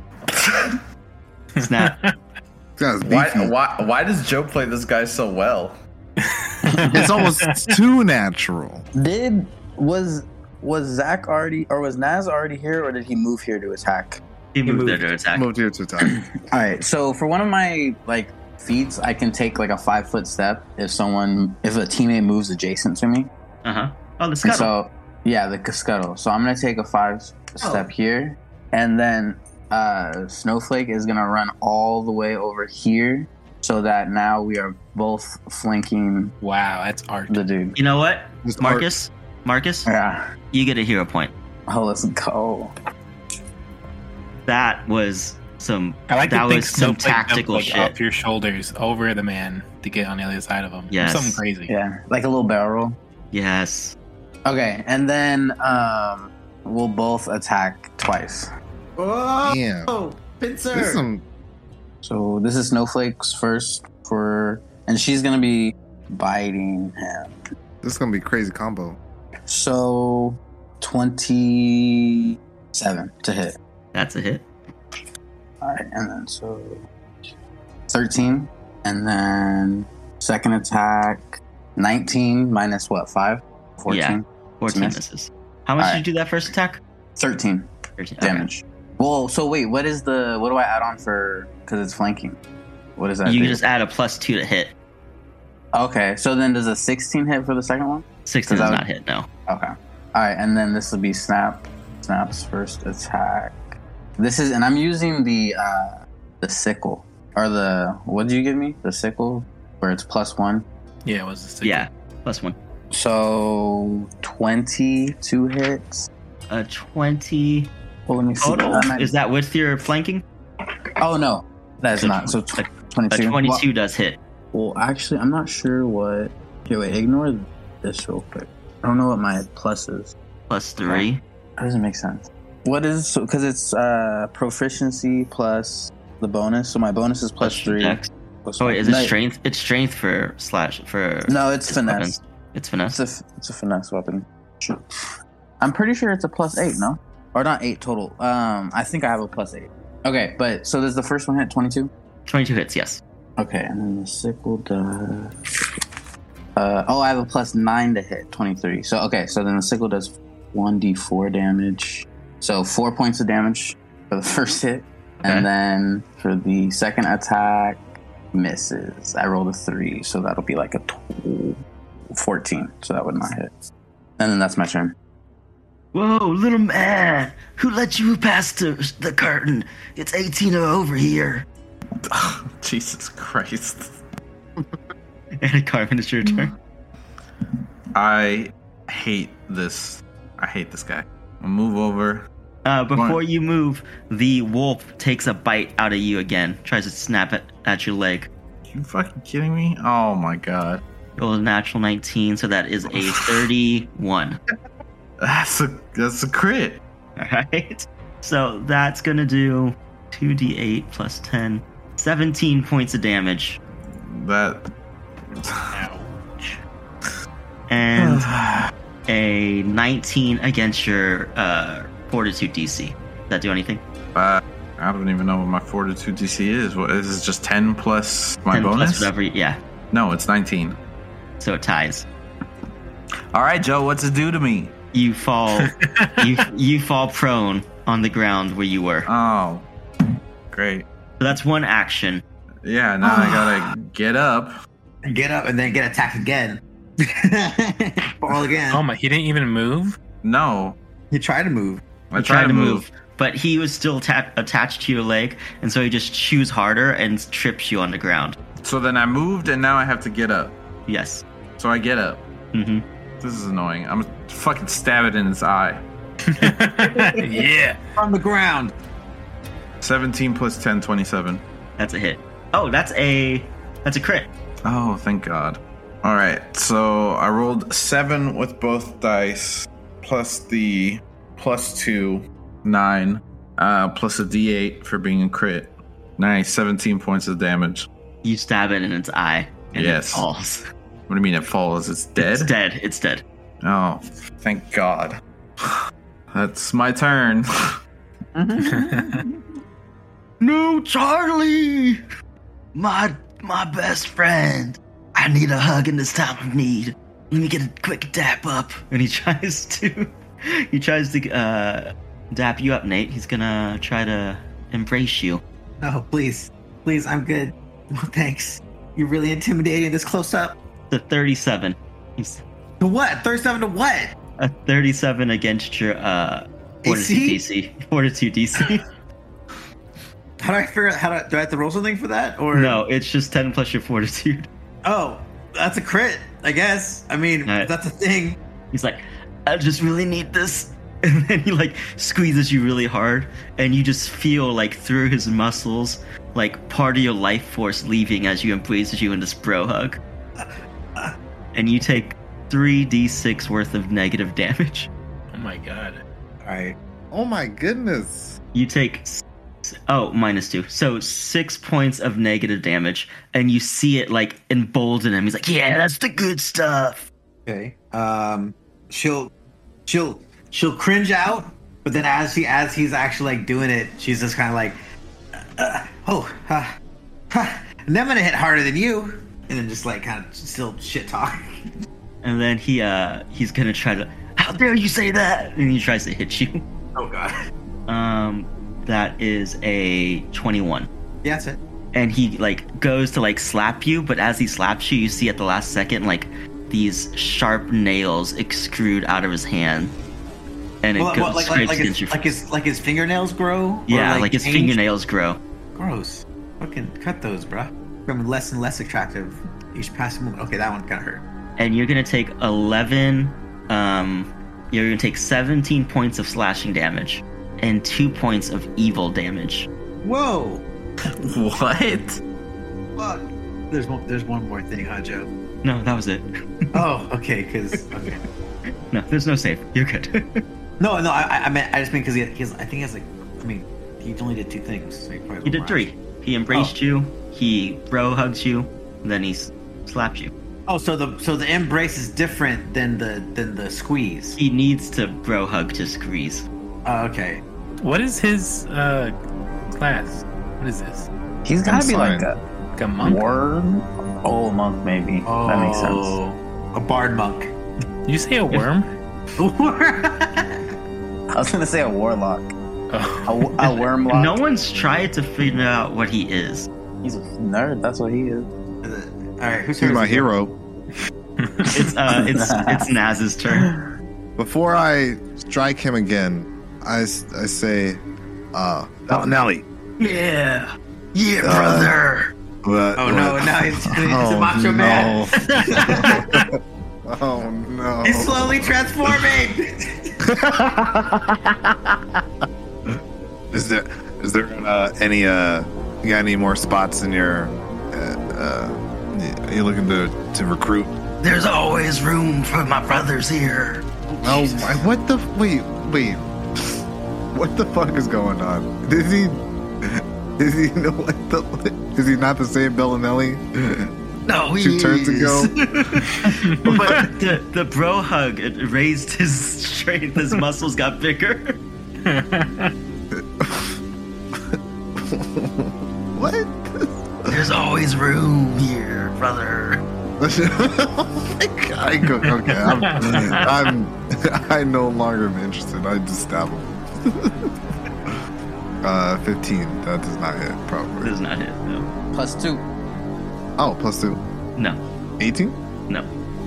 [SPEAKER 4] Snap.
[SPEAKER 3] Why does Joe play this guy so well?
[SPEAKER 5] It's almost too natural.
[SPEAKER 6] Was Zach already, or was Naz already here, or did he move here to attack?
[SPEAKER 4] He moved there to attack.
[SPEAKER 5] Moved here to attack.
[SPEAKER 6] All right, so for one of my feats, I can take a 5-foot step if a teammate moves adjacent to me.
[SPEAKER 4] Oh, the scuttle.
[SPEAKER 6] So yeah, the scuttle. So I'm gonna take a 5-step here, and then Snowflake is gonna run all the way over here, so that now we are both flanking.
[SPEAKER 2] Wow, that's art.
[SPEAKER 6] The dude.
[SPEAKER 4] You know what, Marcus?
[SPEAKER 6] Yeah.
[SPEAKER 4] You get a hero point.
[SPEAKER 6] Oh, let's go.
[SPEAKER 4] That was some.
[SPEAKER 2] I like
[SPEAKER 4] that
[SPEAKER 2] to think
[SPEAKER 4] was some
[SPEAKER 2] Snowflake
[SPEAKER 4] tactical
[SPEAKER 2] jumped,
[SPEAKER 4] shit.
[SPEAKER 2] off your shoulders over the man to get on the other side of him.
[SPEAKER 4] Yes.
[SPEAKER 2] Something crazy.
[SPEAKER 6] Yeah, like a little barrel roll.
[SPEAKER 4] Yes.
[SPEAKER 6] Okay, and then we'll both attack twice.
[SPEAKER 1] Oh,
[SPEAKER 5] Yeah.
[SPEAKER 1] pincer.
[SPEAKER 5] This is some.
[SPEAKER 6] So this is Snowflake's first and she's gonna be biting him.
[SPEAKER 5] This is gonna be a crazy combo.
[SPEAKER 6] So 27 to hit.
[SPEAKER 4] That's a hit.
[SPEAKER 6] All right, and then 13, and then second attack 19 minus what? 5? 14.
[SPEAKER 4] Yeah, 14
[SPEAKER 6] miss.
[SPEAKER 4] misses. How much did you do that first attack?
[SPEAKER 6] 13 damage. Okay. Well, so wait, what do I add on for, because it's flanking? What does that do?
[SPEAKER 4] You can just add a +2 to hit.
[SPEAKER 6] Okay, so then does a 16 hit for the second one?
[SPEAKER 4] 16 does not hit, no.
[SPEAKER 6] Okay. All right, and then this will be Snap's first attack. This is, and I'm using the sickle, or what did you give me? The sickle, where it's +1?
[SPEAKER 2] Yeah, it was the sickle.
[SPEAKER 4] Yeah, +1.
[SPEAKER 6] So 22 hits.
[SPEAKER 4] 20
[SPEAKER 6] Well, let me see.
[SPEAKER 4] total? Is that with your flanking?
[SPEAKER 6] Oh, no. That is not. So 22.
[SPEAKER 4] 22 does hit.
[SPEAKER 6] Well, actually, I'm not sure what... Here, wait. Ignore this real quick. I don't know what my plus is.
[SPEAKER 4] +3.
[SPEAKER 6] That doesn't make sense. What is... Because it's proficiency plus the bonus. So my bonus is +3.
[SPEAKER 4] Dex. Oh, wait. Is it strength? It's strength for...
[SPEAKER 6] No, it's finesse.
[SPEAKER 4] Weapons. It's finesse?
[SPEAKER 6] It's a finesse weapon. Sure. I'm pretty sure it's a +8, no? Or not 8 total. I think I have a +8. Okay, but so does the first one hit 22?
[SPEAKER 4] 22 hits, yes.
[SPEAKER 6] Okay, and then the sickle does... I have a +9 to hit 23. So, okay, so then the sickle does 1d4 damage. So 4 points of damage for the first hit. And then for the second attack, misses. I rolled a 3, so that'll be like a 14. So that would not hit. And then that's my turn.
[SPEAKER 4] Whoa, little man! Who let you past the curtain? It's 18 over here.
[SPEAKER 3] Oh, Jesus Christ.
[SPEAKER 4] And Carmen, it's your turn.
[SPEAKER 3] I hate this guy. I'll move over.
[SPEAKER 4] Before you move, the wolf takes a bite out of you again. Tries to snap it at your leg.
[SPEAKER 3] Are you fucking kidding me? Oh my god.
[SPEAKER 4] Roll a natural 19, so that is a 31.
[SPEAKER 3] That's a crit.
[SPEAKER 4] Alright. So that's gonna do 2d8 plus 10. 17 points of damage.
[SPEAKER 3] That.
[SPEAKER 2] Ouch.
[SPEAKER 4] And a 19 against your fortitude DC. Does that do anything?
[SPEAKER 3] I don't even know what my fortitude DC is. What is this? Just 10 plus my
[SPEAKER 4] 10
[SPEAKER 3] bonus?
[SPEAKER 4] Plus whatever, yeah.
[SPEAKER 3] No, it's 19.
[SPEAKER 4] So it ties.
[SPEAKER 3] All right, Joe, what's it do to me?
[SPEAKER 4] You fall. you fall prone on the ground where you were.
[SPEAKER 3] Oh, great.
[SPEAKER 4] So that's one action.
[SPEAKER 3] Yeah, now I gotta get up.
[SPEAKER 1] Get up and then get attacked again. Fall again.
[SPEAKER 2] Oh my! He didn't even move.
[SPEAKER 3] No,
[SPEAKER 1] He tried to move.
[SPEAKER 3] I tried to move.
[SPEAKER 4] but he was still attached to your leg, and so he just chews harder and trips you on the ground.
[SPEAKER 3] So then I moved, and now I have to get up.
[SPEAKER 4] Yes.
[SPEAKER 3] So I get up.
[SPEAKER 4] Mm-hmm.
[SPEAKER 3] This is annoying. I'm gonna fucking stab it in its eye.
[SPEAKER 2] Yeah.
[SPEAKER 1] On the ground.
[SPEAKER 3] 17 plus 10, 27.
[SPEAKER 4] That's a hit. Oh, that's a crit.
[SPEAKER 3] Oh, thank God. All right, so I rolled 7 with both dice, plus the +2, 9, plus a D8 for being a crit. Nice, 17 points of damage.
[SPEAKER 4] You stab it in its eye, and
[SPEAKER 3] Yes.
[SPEAKER 4] it falls.
[SPEAKER 3] What do you mean it falls? It's dead?
[SPEAKER 4] It's dead. It's dead.
[SPEAKER 3] Oh, thank God. That's my turn.
[SPEAKER 4] No, Charlie! My best friend. I need a hug in this time of need. Let me get a quick dap up. And he tries to dap you up, Nate. He's gonna try to embrace you.
[SPEAKER 1] No, please. Please, I'm good. No, thanks. You're really intimidating this close up.
[SPEAKER 4] The 37. He's
[SPEAKER 1] To what? 37 to what?
[SPEAKER 4] a 37 against your Fortitude DC. Fortitude DC.
[SPEAKER 1] How do I figure out do I have to roll something for that? Or
[SPEAKER 4] No, it's just 10 plus your Fortitude.
[SPEAKER 1] Oh, that's a crit, I guess. I mean,
[SPEAKER 4] Right.
[SPEAKER 1] that's a thing.
[SPEAKER 4] He's like, I just really need this. And then he like squeezes you really hard, and you just feel like through his muscles, like part of your life force leaving as you embraces you in this bro hug. And you take 3d6 worth of negative damage.
[SPEAKER 2] Oh my God.
[SPEAKER 1] All right.
[SPEAKER 5] Oh my goodness.
[SPEAKER 4] You take -2, so 6 points of negative damage, and you see it like embolden him. He's like, yeah, that's the good stuff.
[SPEAKER 1] Okay. She'll cringe out, but then as he's actually like doing it, she's just kind of like, and I'm gonna hit harder than you, and then just like kind of still shit talk.
[SPEAKER 4] And then he's gonna try to, how dare you say that? And he tries to hit you.
[SPEAKER 1] Oh God.
[SPEAKER 4] That is a 21.
[SPEAKER 1] Yeah, that's it.
[SPEAKER 4] And he like goes to like slap you, but as he slaps you, you see at the last second like these sharp nails extrude out of his hand, and it goes scrapes against your.
[SPEAKER 1] Like his fingernails grow.
[SPEAKER 4] Yeah,
[SPEAKER 1] or
[SPEAKER 4] like his
[SPEAKER 1] change?
[SPEAKER 4] fingernails grow.
[SPEAKER 1] Gross. Fucking cut those, bruh. Becoming less and less attractive each passing moment. Okay, that one kind of hurt.
[SPEAKER 4] And you're gonna take 11. You're gonna take 17 points of slashing damage and 2 points of evil damage.
[SPEAKER 1] Whoa.
[SPEAKER 3] What?
[SPEAKER 1] Fuck. There's one more thing, huh, Joe?
[SPEAKER 4] No, that was it.
[SPEAKER 1] Oh, okay. Okay.
[SPEAKER 4] No, there's no save. You're good.
[SPEAKER 1] No. I just mean because he has. I think he has like. I mean, he only did 2 things. So
[SPEAKER 4] He did 3. He embraced you. He bro hugs you. And then he slapped you.
[SPEAKER 1] Oh, so the embrace is different than the squeeze.
[SPEAKER 4] He needs to bro hug to squeeze.
[SPEAKER 1] Oh, okay.
[SPEAKER 2] What is his class? What is this?
[SPEAKER 6] He's gotta be like
[SPEAKER 5] Fine.
[SPEAKER 2] A monk?
[SPEAKER 6] ward. Oh, monk maybe. That makes sense.
[SPEAKER 1] A bard monk.
[SPEAKER 2] You say a worm?
[SPEAKER 6] I was gonna say a warlock.
[SPEAKER 2] Oh.
[SPEAKER 6] A wormlock.
[SPEAKER 4] No one's tried to figure out what he is.
[SPEAKER 6] He's a nerd. That's what he is.
[SPEAKER 1] All right, who's
[SPEAKER 5] He's my hero.
[SPEAKER 4] It's Naz's turn.
[SPEAKER 5] Before I strike him again, I say, Nelly.
[SPEAKER 4] Yeah, brother.
[SPEAKER 5] But,
[SPEAKER 1] Oh no! Now he's a macho man.
[SPEAKER 5] Oh no!
[SPEAKER 1] He's slowly transforming.
[SPEAKER 5] Is there any you got any more spots in your are you looking to recruit?
[SPEAKER 4] There's always room for my brothers here.
[SPEAKER 5] Oh my, what the wait what the fuck is going on? Is he is he not the same Bellinelli?
[SPEAKER 4] No, he
[SPEAKER 5] 2 turns ago.
[SPEAKER 4] But the bro hug, it raised his strength. His muscles got bigger.
[SPEAKER 5] What?
[SPEAKER 4] There's always room here, brother.
[SPEAKER 5] I no longer am interested. I just stab him. 15. That does not hit, probably.
[SPEAKER 4] Does not hit, no.
[SPEAKER 6] +2.
[SPEAKER 5] Oh, +2.
[SPEAKER 4] No.
[SPEAKER 5] 18?
[SPEAKER 4] No.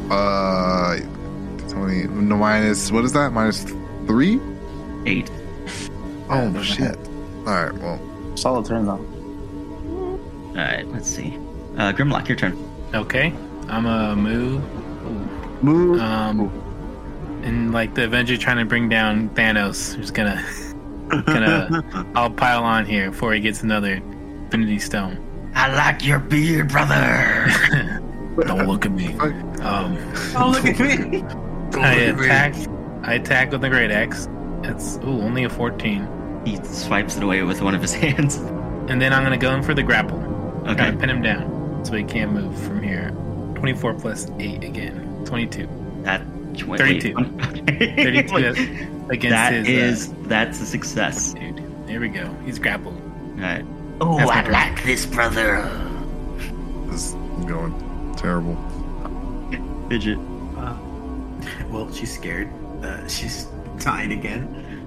[SPEAKER 5] 20. No, minus, what is that? -3?
[SPEAKER 4] 8.
[SPEAKER 5] Oh, shit. Alright, well.
[SPEAKER 6] Solid turn, though.
[SPEAKER 4] Alright, let's see. Grimlock, your turn.
[SPEAKER 2] Okay. I'm gonna move.
[SPEAKER 5] Move.
[SPEAKER 2] And like the Avenger trying to bring down Thanos, just gonna I'll pile on here before he gets another Infinity Stone.
[SPEAKER 4] I like your beard, brother.
[SPEAKER 2] Don't look at me.
[SPEAKER 1] Don't look at me.
[SPEAKER 2] I attack with the Great Axe. That's only a 14.
[SPEAKER 4] He swipes it away with one of his hands.
[SPEAKER 2] And then I'm gonna go in for the grapple.
[SPEAKER 4] Okay.
[SPEAKER 2] I'm gonna pin him down so he can't move from here. 24 plus 8 again. 22. 32. 32 against
[SPEAKER 4] that's a success.
[SPEAKER 2] Dude, there we go. He's grappled.
[SPEAKER 4] Alright. Oh, I like this, brother.
[SPEAKER 5] This is going terrible.
[SPEAKER 4] Fidget.
[SPEAKER 1] Well, she's scared. She's dying again.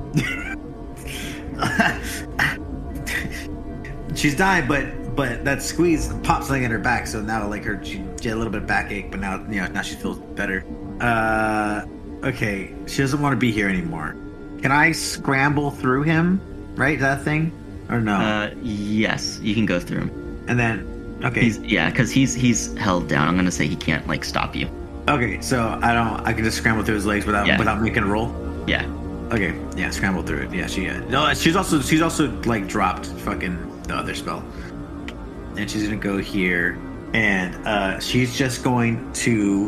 [SPEAKER 1] She's dying, but that squeeze popped something in her back, so now like she had a little bit of backache, but now now she feels better. Okay, she doesn't want to be here anymore. Can I scramble through him? Right, that thing, or no?
[SPEAKER 4] Yes, you can go through him.
[SPEAKER 1] And then, okay,
[SPEAKER 4] because he's held down. I'm gonna say he can't like stop you.
[SPEAKER 1] Okay, so I can just scramble through his legs without making a roll.
[SPEAKER 4] Yeah.
[SPEAKER 1] Okay, yeah, scramble through it. Yeah, she's also like dropped fucking the other spell, and she's gonna go here, and she's just going to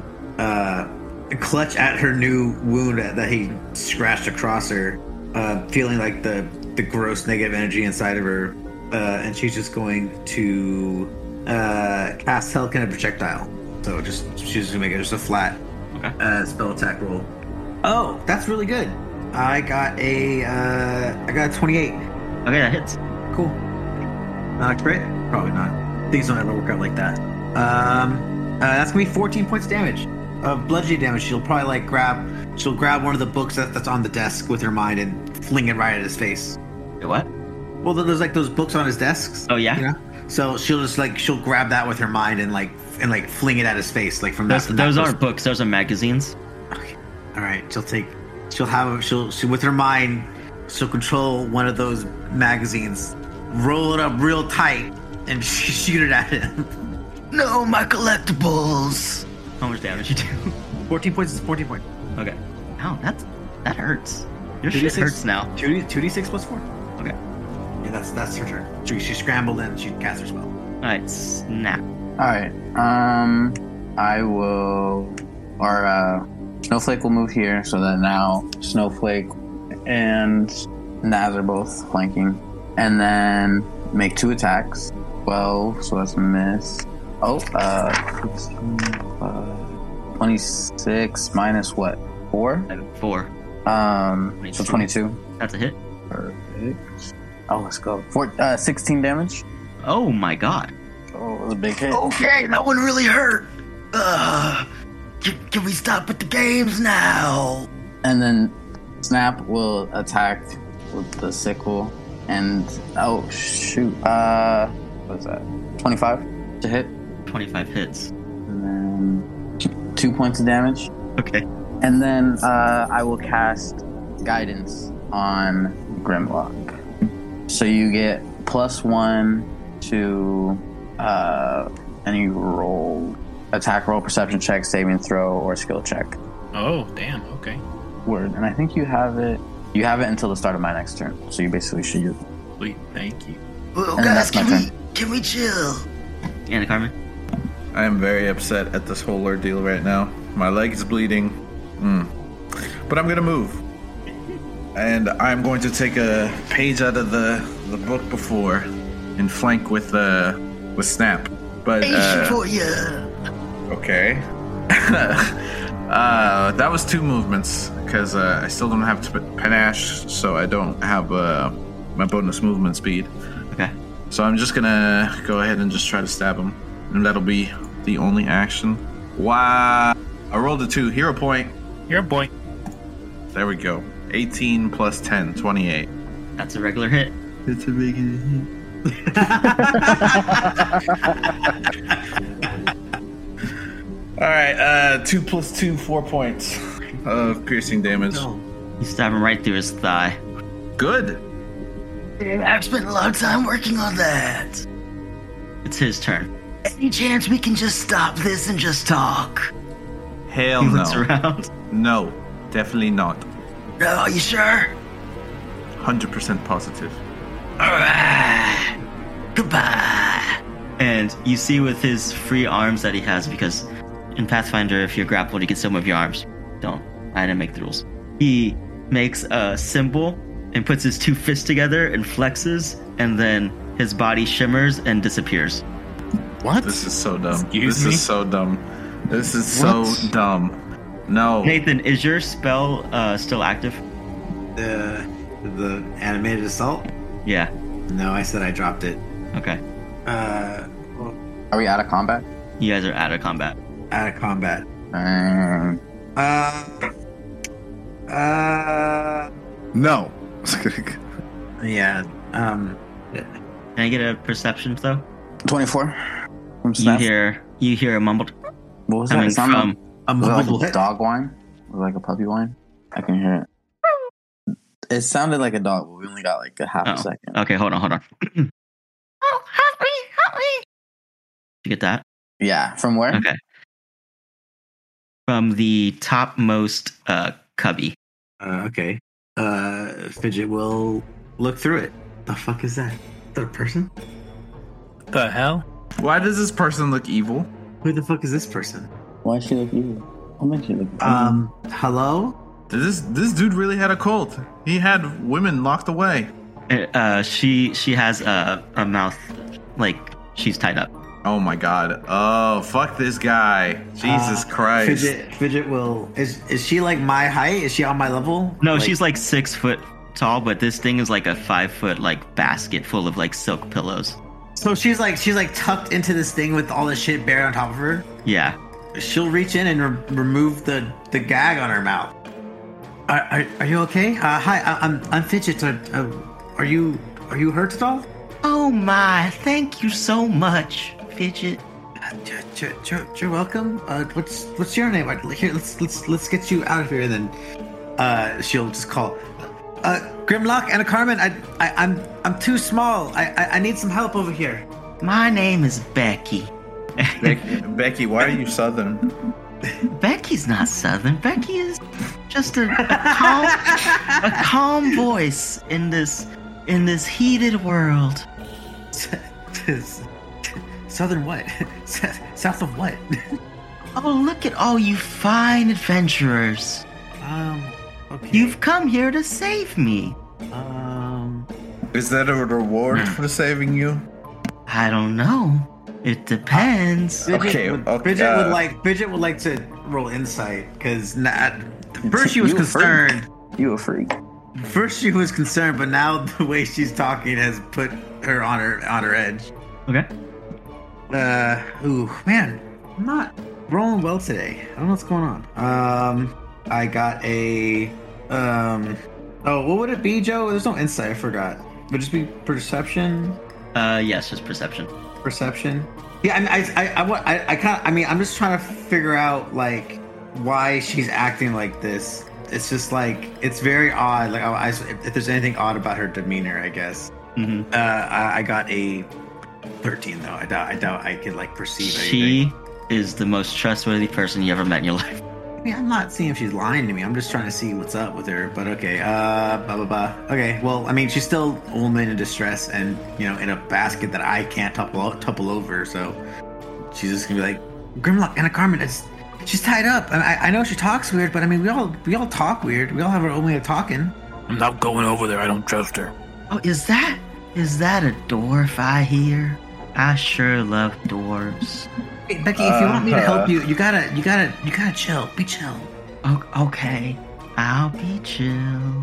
[SPEAKER 1] clutch at her new wound that he scratched across her, feeling like the gross negative energy inside of her, and she's just going to cast Telekinetic Projectile. So she's just gonna make it just a flat spell attack roll. Oh, that's really good. I got a 28.
[SPEAKER 4] Okay, that hits.
[SPEAKER 1] Cool. Not a crit? Probably not. Things don't ever work out like that. That's gonna be 14 points of damage. Of bludgeoning damage. She'll probably like grab one of the books that's on the desk with her mind and fling it right at his face.
[SPEAKER 4] What?
[SPEAKER 1] Well, there's like those books on his desks.
[SPEAKER 4] Oh yeah.
[SPEAKER 1] You know? So she'll grab that with her mind and fling it at his face, like from
[SPEAKER 4] those aren't books. Those are magazines.
[SPEAKER 1] Okay. All right. She'll with her mind, she'll control one of those magazines, roll it up real tight, and shoot it at him.
[SPEAKER 4] No, my collectibles. How much damage you do?
[SPEAKER 1] 14 points. 14 points.
[SPEAKER 4] Okay. Ow, that hurts. Your shit hurts now.
[SPEAKER 1] 2d6 plus 4.
[SPEAKER 4] Okay.
[SPEAKER 1] Yeah, that's her turn. She scrambled and she cast her spell.
[SPEAKER 4] All right, snap.
[SPEAKER 6] All right. I will, or Snowflake will move here, so that now Snowflake and Naz are both flanking, and then make 2 attacks. 12, so that's a miss. 26 minus what? 4?
[SPEAKER 4] 4.
[SPEAKER 6] So 22.
[SPEAKER 4] That's a hit.
[SPEAKER 6] Perfect. Oh, let's go. 16 damage.
[SPEAKER 4] Oh my god.
[SPEAKER 6] Oh, it was a big hit.
[SPEAKER 4] Okay, that one really hurt. Can we stop with the games now?
[SPEAKER 6] And then Snap will attack with the sickle. And oh shoot. What's that? 25 to hit.
[SPEAKER 4] 25 hits.
[SPEAKER 6] And then 2 points of damage.
[SPEAKER 4] Okay.
[SPEAKER 6] And then I will cast Guidance on Grimlock. So you get +1 to any roll, attack roll, perception check, saving throw, or skill check.
[SPEAKER 2] Oh, damn. Okay.
[SPEAKER 6] Word. And I think you have it until the start of my next turn. So you basically should use it.
[SPEAKER 2] Sweet. Thank you.
[SPEAKER 4] Well,
[SPEAKER 6] and
[SPEAKER 4] guys, can we chill? Anna Carmen?
[SPEAKER 3] I am very upset at this whole ordeal right now. My leg is bleeding. But I'm going to move. And I'm going to take a page out of the book before and flank with Snap. But
[SPEAKER 4] for you.
[SPEAKER 3] Okay. That was 2 movements because I still don't have panache, so I don't have my bonus movement speed.
[SPEAKER 4] Okay.
[SPEAKER 3] So I'm just gonna go ahead and just try to stab him, and that'll be the only action. Wow. I rolled a 2. Hero point.
[SPEAKER 2] Hero point.
[SPEAKER 3] There we go. 18 plus 10, 28.
[SPEAKER 4] That's a regular hit.
[SPEAKER 3] It's a big hit. All right. 2 plus 2, 4 points of piercing damage.
[SPEAKER 4] You stab him right through his thigh.
[SPEAKER 3] Good.
[SPEAKER 4] I've spent a lot of time working on that. It's his turn. Any chance we can just stop this and just talk?
[SPEAKER 3] Hell
[SPEAKER 4] He
[SPEAKER 3] no.
[SPEAKER 4] looks around.
[SPEAKER 3] No, definitely not.
[SPEAKER 4] No, are you sure?
[SPEAKER 3] 100% positive.
[SPEAKER 4] Alright. Goodbye. And you see with his free arms that he has, because in Pathfinder, if you're grappled, you can still move your arms. Don't. I didn't make the rules. He makes a symbol and puts his 2 fists together and flexes, and then his body shimmers and disappears.
[SPEAKER 5] What?
[SPEAKER 3] This is so dumb.
[SPEAKER 2] Excuse
[SPEAKER 3] this
[SPEAKER 2] me?
[SPEAKER 3] is so dumb. This is so dumb. No.
[SPEAKER 4] Nathan, is your spell still active?
[SPEAKER 1] The animated assault?
[SPEAKER 4] Yeah.
[SPEAKER 1] No, I said I dropped it.
[SPEAKER 4] Okay.
[SPEAKER 6] Are we out of combat?
[SPEAKER 4] You guys are out of combat.
[SPEAKER 1] Out of combat.
[SPEAKER 5] No. Just kidding.
[SPEAKER 1] Yeah.
[SPEAKER 4] Can I get a perception though?
[SPEAKER 6] 24. From
[SPEAKER 4] You
[SPEAKER 6] Smith.
[SPEAKER 4] hear a mumbled
[SPEAKER 6] What was that?
[SPEAKER 4] coming
[SPEAKER 6] It sounded
[SPEAKER 4] from.
[SPEAKER 1] I'm
[SPEAKER 6] was it like a dog whine? Was it like a puppy whine? I can hear it. It sounded like a dog, but we only got like a half a second.
[SPEAKER 4] Okay, hold on. Oh, help me! You get that?
[SPEAKER 6] Yeah. From where?
[SPEAKER 4] Okay. From the topmost cubby.
[SPEAKER 1] Okay. Fidget will look through it. The fuck is that? Is that a person?
[SPEAKER 2] The hell?
[SPEAKER 3] Why does this person look evil?
[SPEAKER 1] Who the fuck is this person?
[SPEAKER 6] Why she look evil? What makes you look evil?
[SPEAKER 1] Hello?
[SPEAKER 3] This dude really had a cult. He had women locked away.
[SPEAKER 4] She has a mouth like she's tied up.
[SPEAKER 3] Oh my god. Oh, fuck this guy. Jesus Christ.
[SPEAKER 1] Fidget will. Is she like my height? Is she on my level?
[SPEAKER 4] No,
[SPEAKER 1] Like-
[SPEAKER 4] she's like 6 foot tall, but this thing is like a 5 foot like basket full of like silk pillows.
[SPEAKER 1] So she's like tucked into this thing with all the shit buried on top of her.
[SPEAKER 4] Yeah.
[SPEAKER 1] She'll reach in and remove the gag on her mouth. Are you okay? Hi, I'm Fidget. Are you hurt at all?
[SPEAKER 4] Oh my! Thank you so much, Fidget.
[SPEAKER 1] You're welcome. What's your name? Here, let's get you out of here. And then she'll just call Grimlock and a Carmen. I'm too small. I need some help over here.
[SPEAKER 4] My name is Becky.
[SPEAKER 3] Becky, why are you Southern?
[SPEAKER 4] Becky's not Southern. Becky is just a calm voice in this heated world.
[SPEAKER 1] Southern what? South of what?
[SPEAKER 4] Oh, look at all you fine adventurers.
[SPEAKER 1] Okay.
[SPEAKER 4] You've come here to save me.
[SPEAKER 3] Is that a reward for saving you?
[SPEAKER 4] I don't know. It depends.
[SPEAKER 3] Okay.
[SPEAKER 1] Bridget would like to roll insight because first she was concerned.
[SPEAKER 6] You a freak.
[SPEAKER 1] First she was concerned, but now the way she's talking has put her on her edge.
[SPEAKER 4] Okay.
[SPEAKER 1] Ooh, man, I'm not rolling well today. I don't know what's going on. I got a oh, what would it be, Joe? There's no insight. I forgot. Would it just be perception?
[SPEAKER 4] Yes, just perception.
[SPEAKER 1] Perception. Yeah, I mean, I'm just trying to figure out like why she's acting like this. It's just like it's very odd. Like, if there's anything odd about her demeanor, I guess.
[SPEAKER 4] Mm-hmm.
[SPEAKER 1] I got a 13 though. I doubt I could like perceive
[SPEAKER 4] She
[SPEAKER 1] anything.
[SPEAKER 4] is the most trustworthy person you ever met in your life.
[SPEAKER 1] I mean, I'm not seeing if she's lying to me. I'm just trying to see what's up with her. But okay, blah blah blah. Okay, well, I mean, she's still a woman in distress, and in a basket that I can't topple over. So she's just gonna be like, Grimlock, Anna Carmen, she's tied up. I know she talks weird, but I mean, we all talk weird. We all have our own way of talking.
[SPEAKER 2] I'm not going over there. I don't trust her.
[SPEAKER 4] Oh, is that a dwarf I hear? I sure love dwarves.
[SPEAKER 1] Hey, Becky, if you want me to help you, you gotta chill. Be chill.
[SPEAKER 4] Okay, I'll be chill.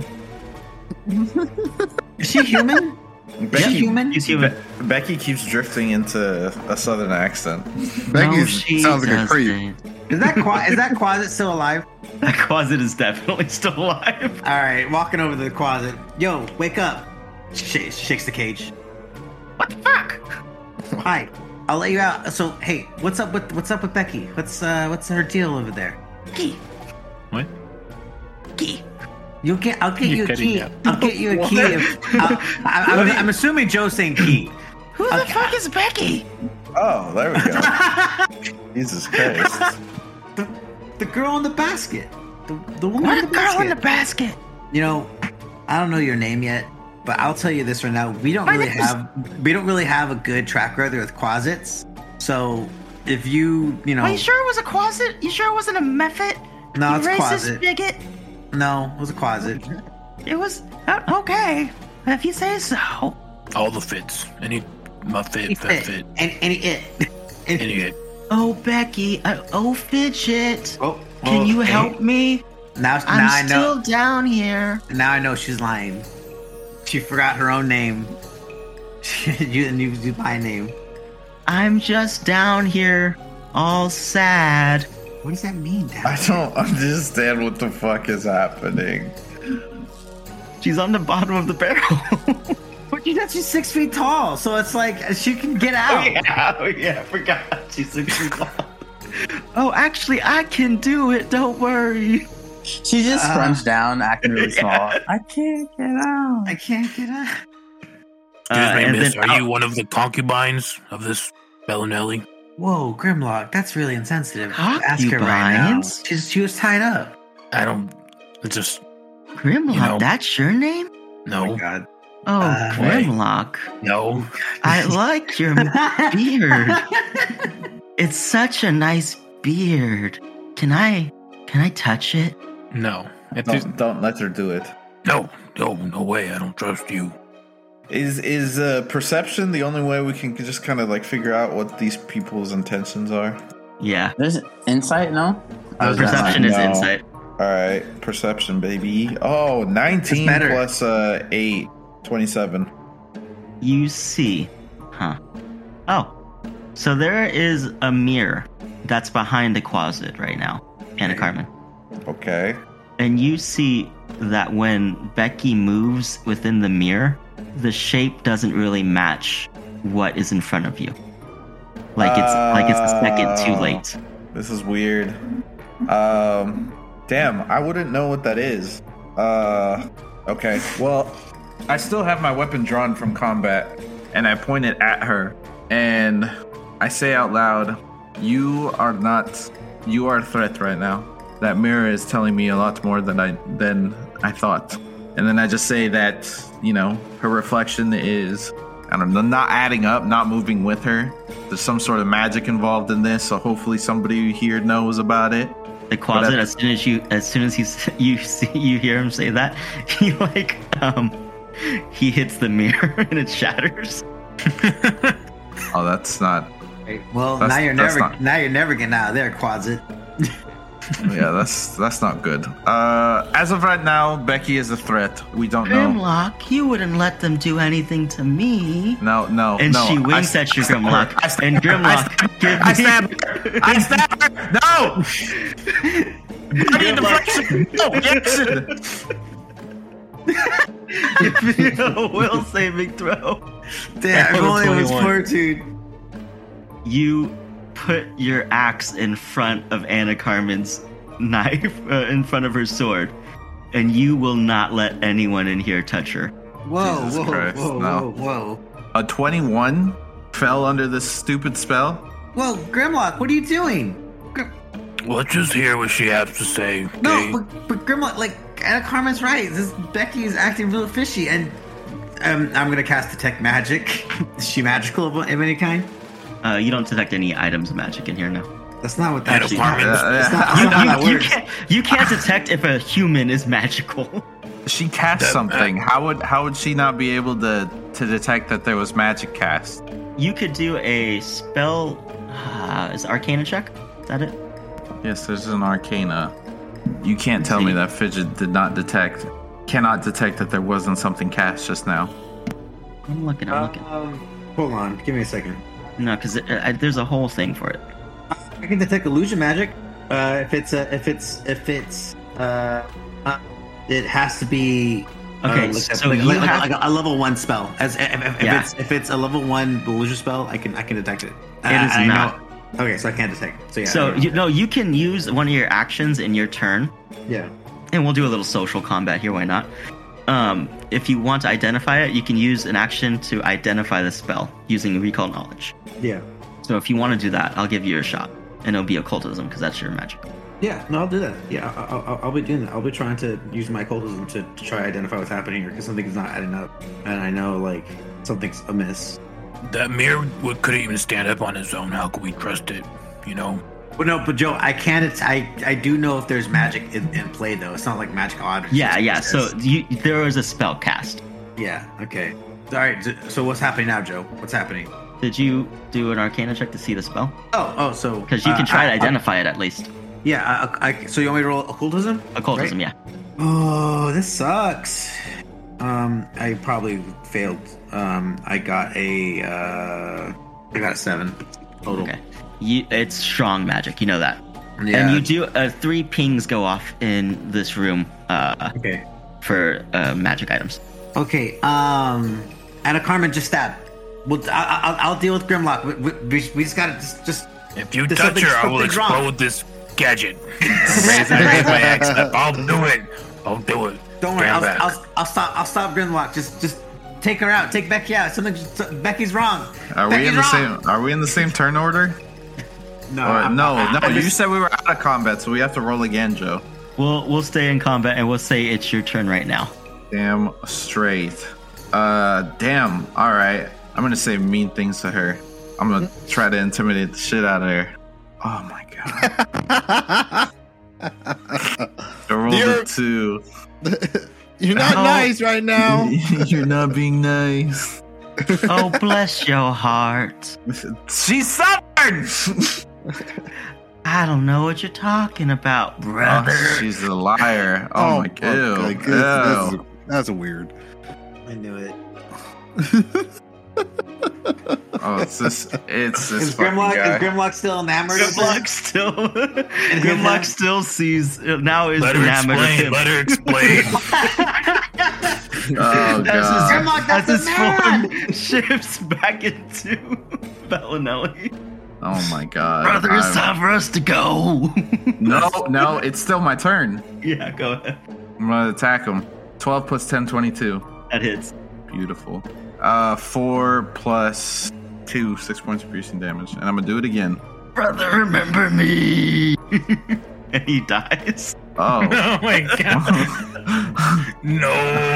[SPEAKER 1] Is she human? Is she human?
[SPEAKER 4] She's human.
[SPEAKER 3] Becky keeps drifting into a Southern accent.
[SPEAKER 5] Becky
[SPEAKER 4] No, she
[SPEAKER 5] sounds like a creep.
[SPEAKER 4] doesn't.
[SPEAKER 1] Is that closet still alive?
[SPEAKER 4] That closet is definitely still alive.
[SPEAKER 1] All right, walking over to the closet. Yo, wake up! Shakes the cage.
[SPEAKER 4] What the fuck?
[SPEAKER 1] Hi, I'll let you out. So, hey, what's up with Becky? What's her deal over there?
[SPEAKER 4] Key.
[SPEAKER 2] What?
[SPEAKER 4] Key.
[SPEAKER 1] I'll get you a key. I'll get you a key. I'm assuming Joe's saying key.
[SPEAKER 4] Who the fuck is Becky?
[SPEAKER 3] Oh, there we go. Jesus Christ.
[SPEAKER 1] The girl in the basket. The woman
[SPEAKER 4] What
[SPEAKER 1] in the
[SPEAKER 4] girl
[SPEAKER 1] basket.
[SPEAKER 4] in the basket?
[SPEAKER 1] You know, I don't know your name yet, but I'll tell you this right now. We don't really have a good track record with closets. So if you know,
[SPEAKER 4] Are you sure it was a closet? You sure it wasn't a method?
[SPEAKER 1] No, it's a
[SPEAKER 4] racist
[SPEAKER 1] closet.
[SPEAKER 4] bigot.
[SPEAKER 1] No, it was a closet.
[SPEAKER 4] It was okay. If you say so.
[SPEAKER 2] All the fits. Any my fit, that fit.
[SPEAKER 1] Any
[SPEAKER 2] Any
[SPEAKER 4] Oh, Becky. Fidget.
[SPEAKER 1] Oh,
[SPEAKER 4] Can you help me?
[SPEAKER 1] Now
[SPEAKER 4] I'm
[SPEAKER 1] I know.
[SPEAKER 4] still down here.
[SPEAKER 1] Now I know she's lying. She forgot her own name. you my name.
[SPEAKER 4] I'm just down here, all sad.
[SPEAKER 1] What does that mean, Dad?
[SPEAKER 3] I don't understand what the fuck is happening.
[SPEAKER 4] She's on the bottom of the barrel.
[SPEAKER 1] But she's 6 feet tall, so it's like she can get out.
[SPEAKER 4] Oh yeah, I forgot. She's 6 feet tall. Oh, actually, I can do it. Don't worry.
[SPEAKER 6] She just scrunched down, acting really small. I can't get out.
[SPEAKER 1] I can't get out.
[SPEAKER 2] Excuse me, miss, are you one of the concubines of this Bellinelli?
[SPEAKER 1] Whoa, Grimlock, that's really insensitive. Ask her right now.
[SPEAKER 4] Concubines?
[SPEAKER 1] She was tied up.
[SPEAKER 2] I don't. It's just.
[SPEAKER 4] Grimlock, that's your name?
[SPEAKER 2] No.
[SPEAKER 1] Oh my God.
[SPEAKER 4] Oh, Grimlock.
[SPEAKER 2] No.
[SPEAKER 4] I like your beard. It's such a nice beard. Can I touch it?
[SPEAKER 2] No.
[SPEAKER 3] Don't let her do it.
[SPEAKER 2] No. No way. I don't trust you.
[SPEAKER 3] Is perception the only way we can just kind of like figure out what these people's intentions are?
[SPEAKER 4] Yeah.
[SPEAKER 6] There's insight, no?
[SPEAKER 4] Perception is insight.
[SPEAKER 3] All right, perception, baby. Oh, 19 plus 8, 27.
[SPEAKER 4] You see. Huh. Oh. So there is a mirror that's behind the closet right now, Anna Carmen.
[SPEAKER 3] Okay.
[SPEAKER 4] And you see that when Becky moves within the mirror, the shape doesn't really match what is in front of you. Like it's a second too late.
[SPEAKER 3] This is weird. Damn, I wouldn't know what that is. Okay. Well, I still have my weapon drawn from combat, and I point it at her, and I say out loud, "You are a threat right now. That mirror is telling me a lot more than I thought." And then I just say that, you know, her reflection is, I don't know, not adding up, not moving with her. There's some sort of magic involved in this, so hopefully somebody here knows about it.
[SPEAKER 4] The closet, as soon as you hear him say that, he hits the mirror and it shatters.
[SPEAKER 3] Oh, that's not.
[SPEAKER 1] Well, now you're never getting out of there, closet.
[SPEAKER 3] Yeah, that's not good. As of right now, Becky is a threat. We don't know.
[SPEAKER 4] Grimlock, you wouldn't let them do anything to me.
[SPEAKER 3] No.
[SPEAKER 4] And she winks at you, Grimlock. And Grimlock,
[SPEAKER 3] I stab her. No.
[SPEAKER 4] Give me a will saving throw.
[SPEAKER 1] Damn, if only it was fortitude.
[SPEAKER 4] You put your axe in front of Anna Carmen's knife, in front of her sword, and you will not let anyone in here touch her.
[SPEAKER 1] Whoa.
[SPEAKER 3] A 21 fell under this stupid spell?
[SPEAKER 1] Whoa, Grimlock, what are you doing?
[SPEAKER 2] Let's just hear what she has to say. Okay?
[SPEAKER 1] No, but Grimlock, like, Anna Carmen's right. Becky is acting real fishy, and I'm going to cast Detect Magic. Is she magical of any kind?
[SPEAKER 4] You don't detect any items of magic in here, no.
[SPEAKER 1] That's not what that
[SPEAKER 4] works. You can't detect if a human is magical.
[SPEAKER 3] She cast something. How would she not be able to detect that there was magic cast?
[SPEAKER 4] You could do a spell. Is Arcana check? Is that it?
[SPEAKER 3] Yes, there's an Arcana. You can't tell me that Fidget cannot detect that there wasn't something cast just now.
[SPEAKER 4] I'm looking.
[SPEAKER 1] Hold on, give me a second.
[SPEAKER 4] No, because there's a whole thing for it.
[SPEAKER 1] I can detect illusion magic. It has to be.
[SPEAKER 4] Okay,
[SPEAKER 1] like a level 1 spell. If it's a level 1 illusion spell, I can detect it.
[SPEAKER 4] It is not.
[SPEAKER 1] Okay, so I can't detect. So yeah.
[SPEAKER 4] So you can use one of your actions in your turn.
[SPEAKER 1] Yeah.
[SPEAKER 4] And we'll do a little social combat here. Why not? If you want to identify it, you can use an action to identify the spell using recall knowledge.
[SPEAKER 1] Yeah.
[SPEAKER 4] So if you want to do that, I'll give you a shot, and it'll be occultism because that's your magic.
[SPEAKER 1] Yeah, no, I'll do that. Yeah, I'll be doing that. I'll be trying to use my occultism to try to identify what's happening here because something's not adding up, and I know like something's amiss.
[SPEAKER 2] That mirror couldn't even stand up on his own. How could we trust it? You know.
[SPEAKER 1] Well, no, but Joe, I can't. I do know if there's magic in play though. It's not like magic objects.
[SPEAKER 4] Yeah. So there is a spell cast.
[SPEAKER 1] Yeah. Okay. All right. So what's happening now, Joe? What's happening?
[SPEAKER 4] Did you do an Arcana check to see the spell?
[SPEAKER 1] Oh, so
[SPEAKER 4] because you can try to identify it at least.
[SPEAKER 1] Yeah. So you want me to roll occultism?
[SPEAKER 4] Occultism,
[SPEAKER 1] right?
[SPEAKER 4] Yeah.
[SPEAKER 1] Oh, this sucks. I probably failed. I got a 7 total.
[SPEAKER 4] Okay. It's strong magic. You know that.
[SPEAKER 1] Yeah.
[SPEAKER 4] And you do 3 pings go off in this room.
[SPEAKER 1] Okay.
[SPEAKER 4] For magic items.
[SPEAKER 1] Okay. Anna Carmen, just stab. Well, I'll deal with Grimlock. We just gotta just.
[SPEAKER 2] If you touch her, I will explode this gadget. Raise my axe up. I'll do it.
[SPEAKER 1] Don't worry. I'll stop Grimlock. Just take her out. Take Becky out. Becky's wrong.
[SPEAKER 3] Are we in the same turn order?
[SPEAKER 1] No.
[SPEAKER 3] No. You said we were out of combat, so we have to roll again, Joe.
[SPEAKER 4] We'll stay in combat and we'll say it's your turn right now.
[SPEAKER 3] Damn straight. Damn. All right. I'm gonna say mean things to her. I'm gonna try to intimidate the shit out of her. Oh my god. I rolled a 2.
[SPEAKER 5] You're not nice right now.
[SPEAKER 3] You're not being nice.
[SPEAKER 4] Oh, bless your heart.
[SPEAKER 3] She suffered.
[SPEAKER 4] I don't know what you're talking about, brother.
[SPEAKER 3] Oh, she's a liar. Oh my god.
[SPEAKER 5] That's weird.
[SPEAKER 1] I knew it.
[SPEAKER 3] It's this
[SPEAKER 1] is Grimlock still enamored of her?
[SPEAKER 4] Grimlock still sees now is enamored of him.
[SPEAKER 2] Let her explain.
[SPEAKER 3] Oh god.
[SPEAKER 4] As his form shifts back into Bellinelli.
[SPEAKER 3] Oh my god.
[SPEAKER 4] Brother, it's time for us to go.
[SPEAKER 3] No, it's still my turn.
[SPEAKER 4] Yeah, go ahead.
[SPEAKER 3] I'm gonna attack him. 12 plus 10, 22.
[SPEAKER 4] That hits.
[SPEAKER 3] Beautiful. 4 plus 2, 6 points of piercing damage. And I'm gonna do it again.
[SPEAKER 4] Brother, remember me. And he dies.
[SPEAKER 3] Oh.
[SPEAKER 2] Oh my god. No.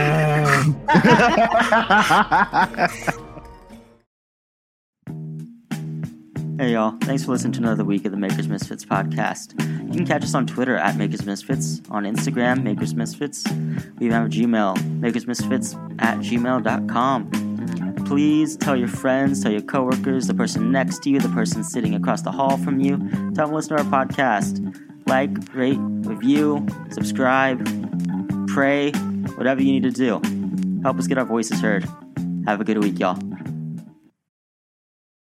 [SPEAKER 4] Hey y'all, thanks for listening to another week of the Makers Misfits podcast. You can catch us on Twitter at Makers Misfits, on Instagram, Makers Misfits. We even have a Gmail, makersmisfits@gmail.com. Please tell your friends, tell your coworkers, the person next to you, the person sitting across the hall from you, tell them to listen to our podcast. Like, rate, review, subscribe, pray, whatever you need to do. Help us get our voices heard. Have a good week, y'all.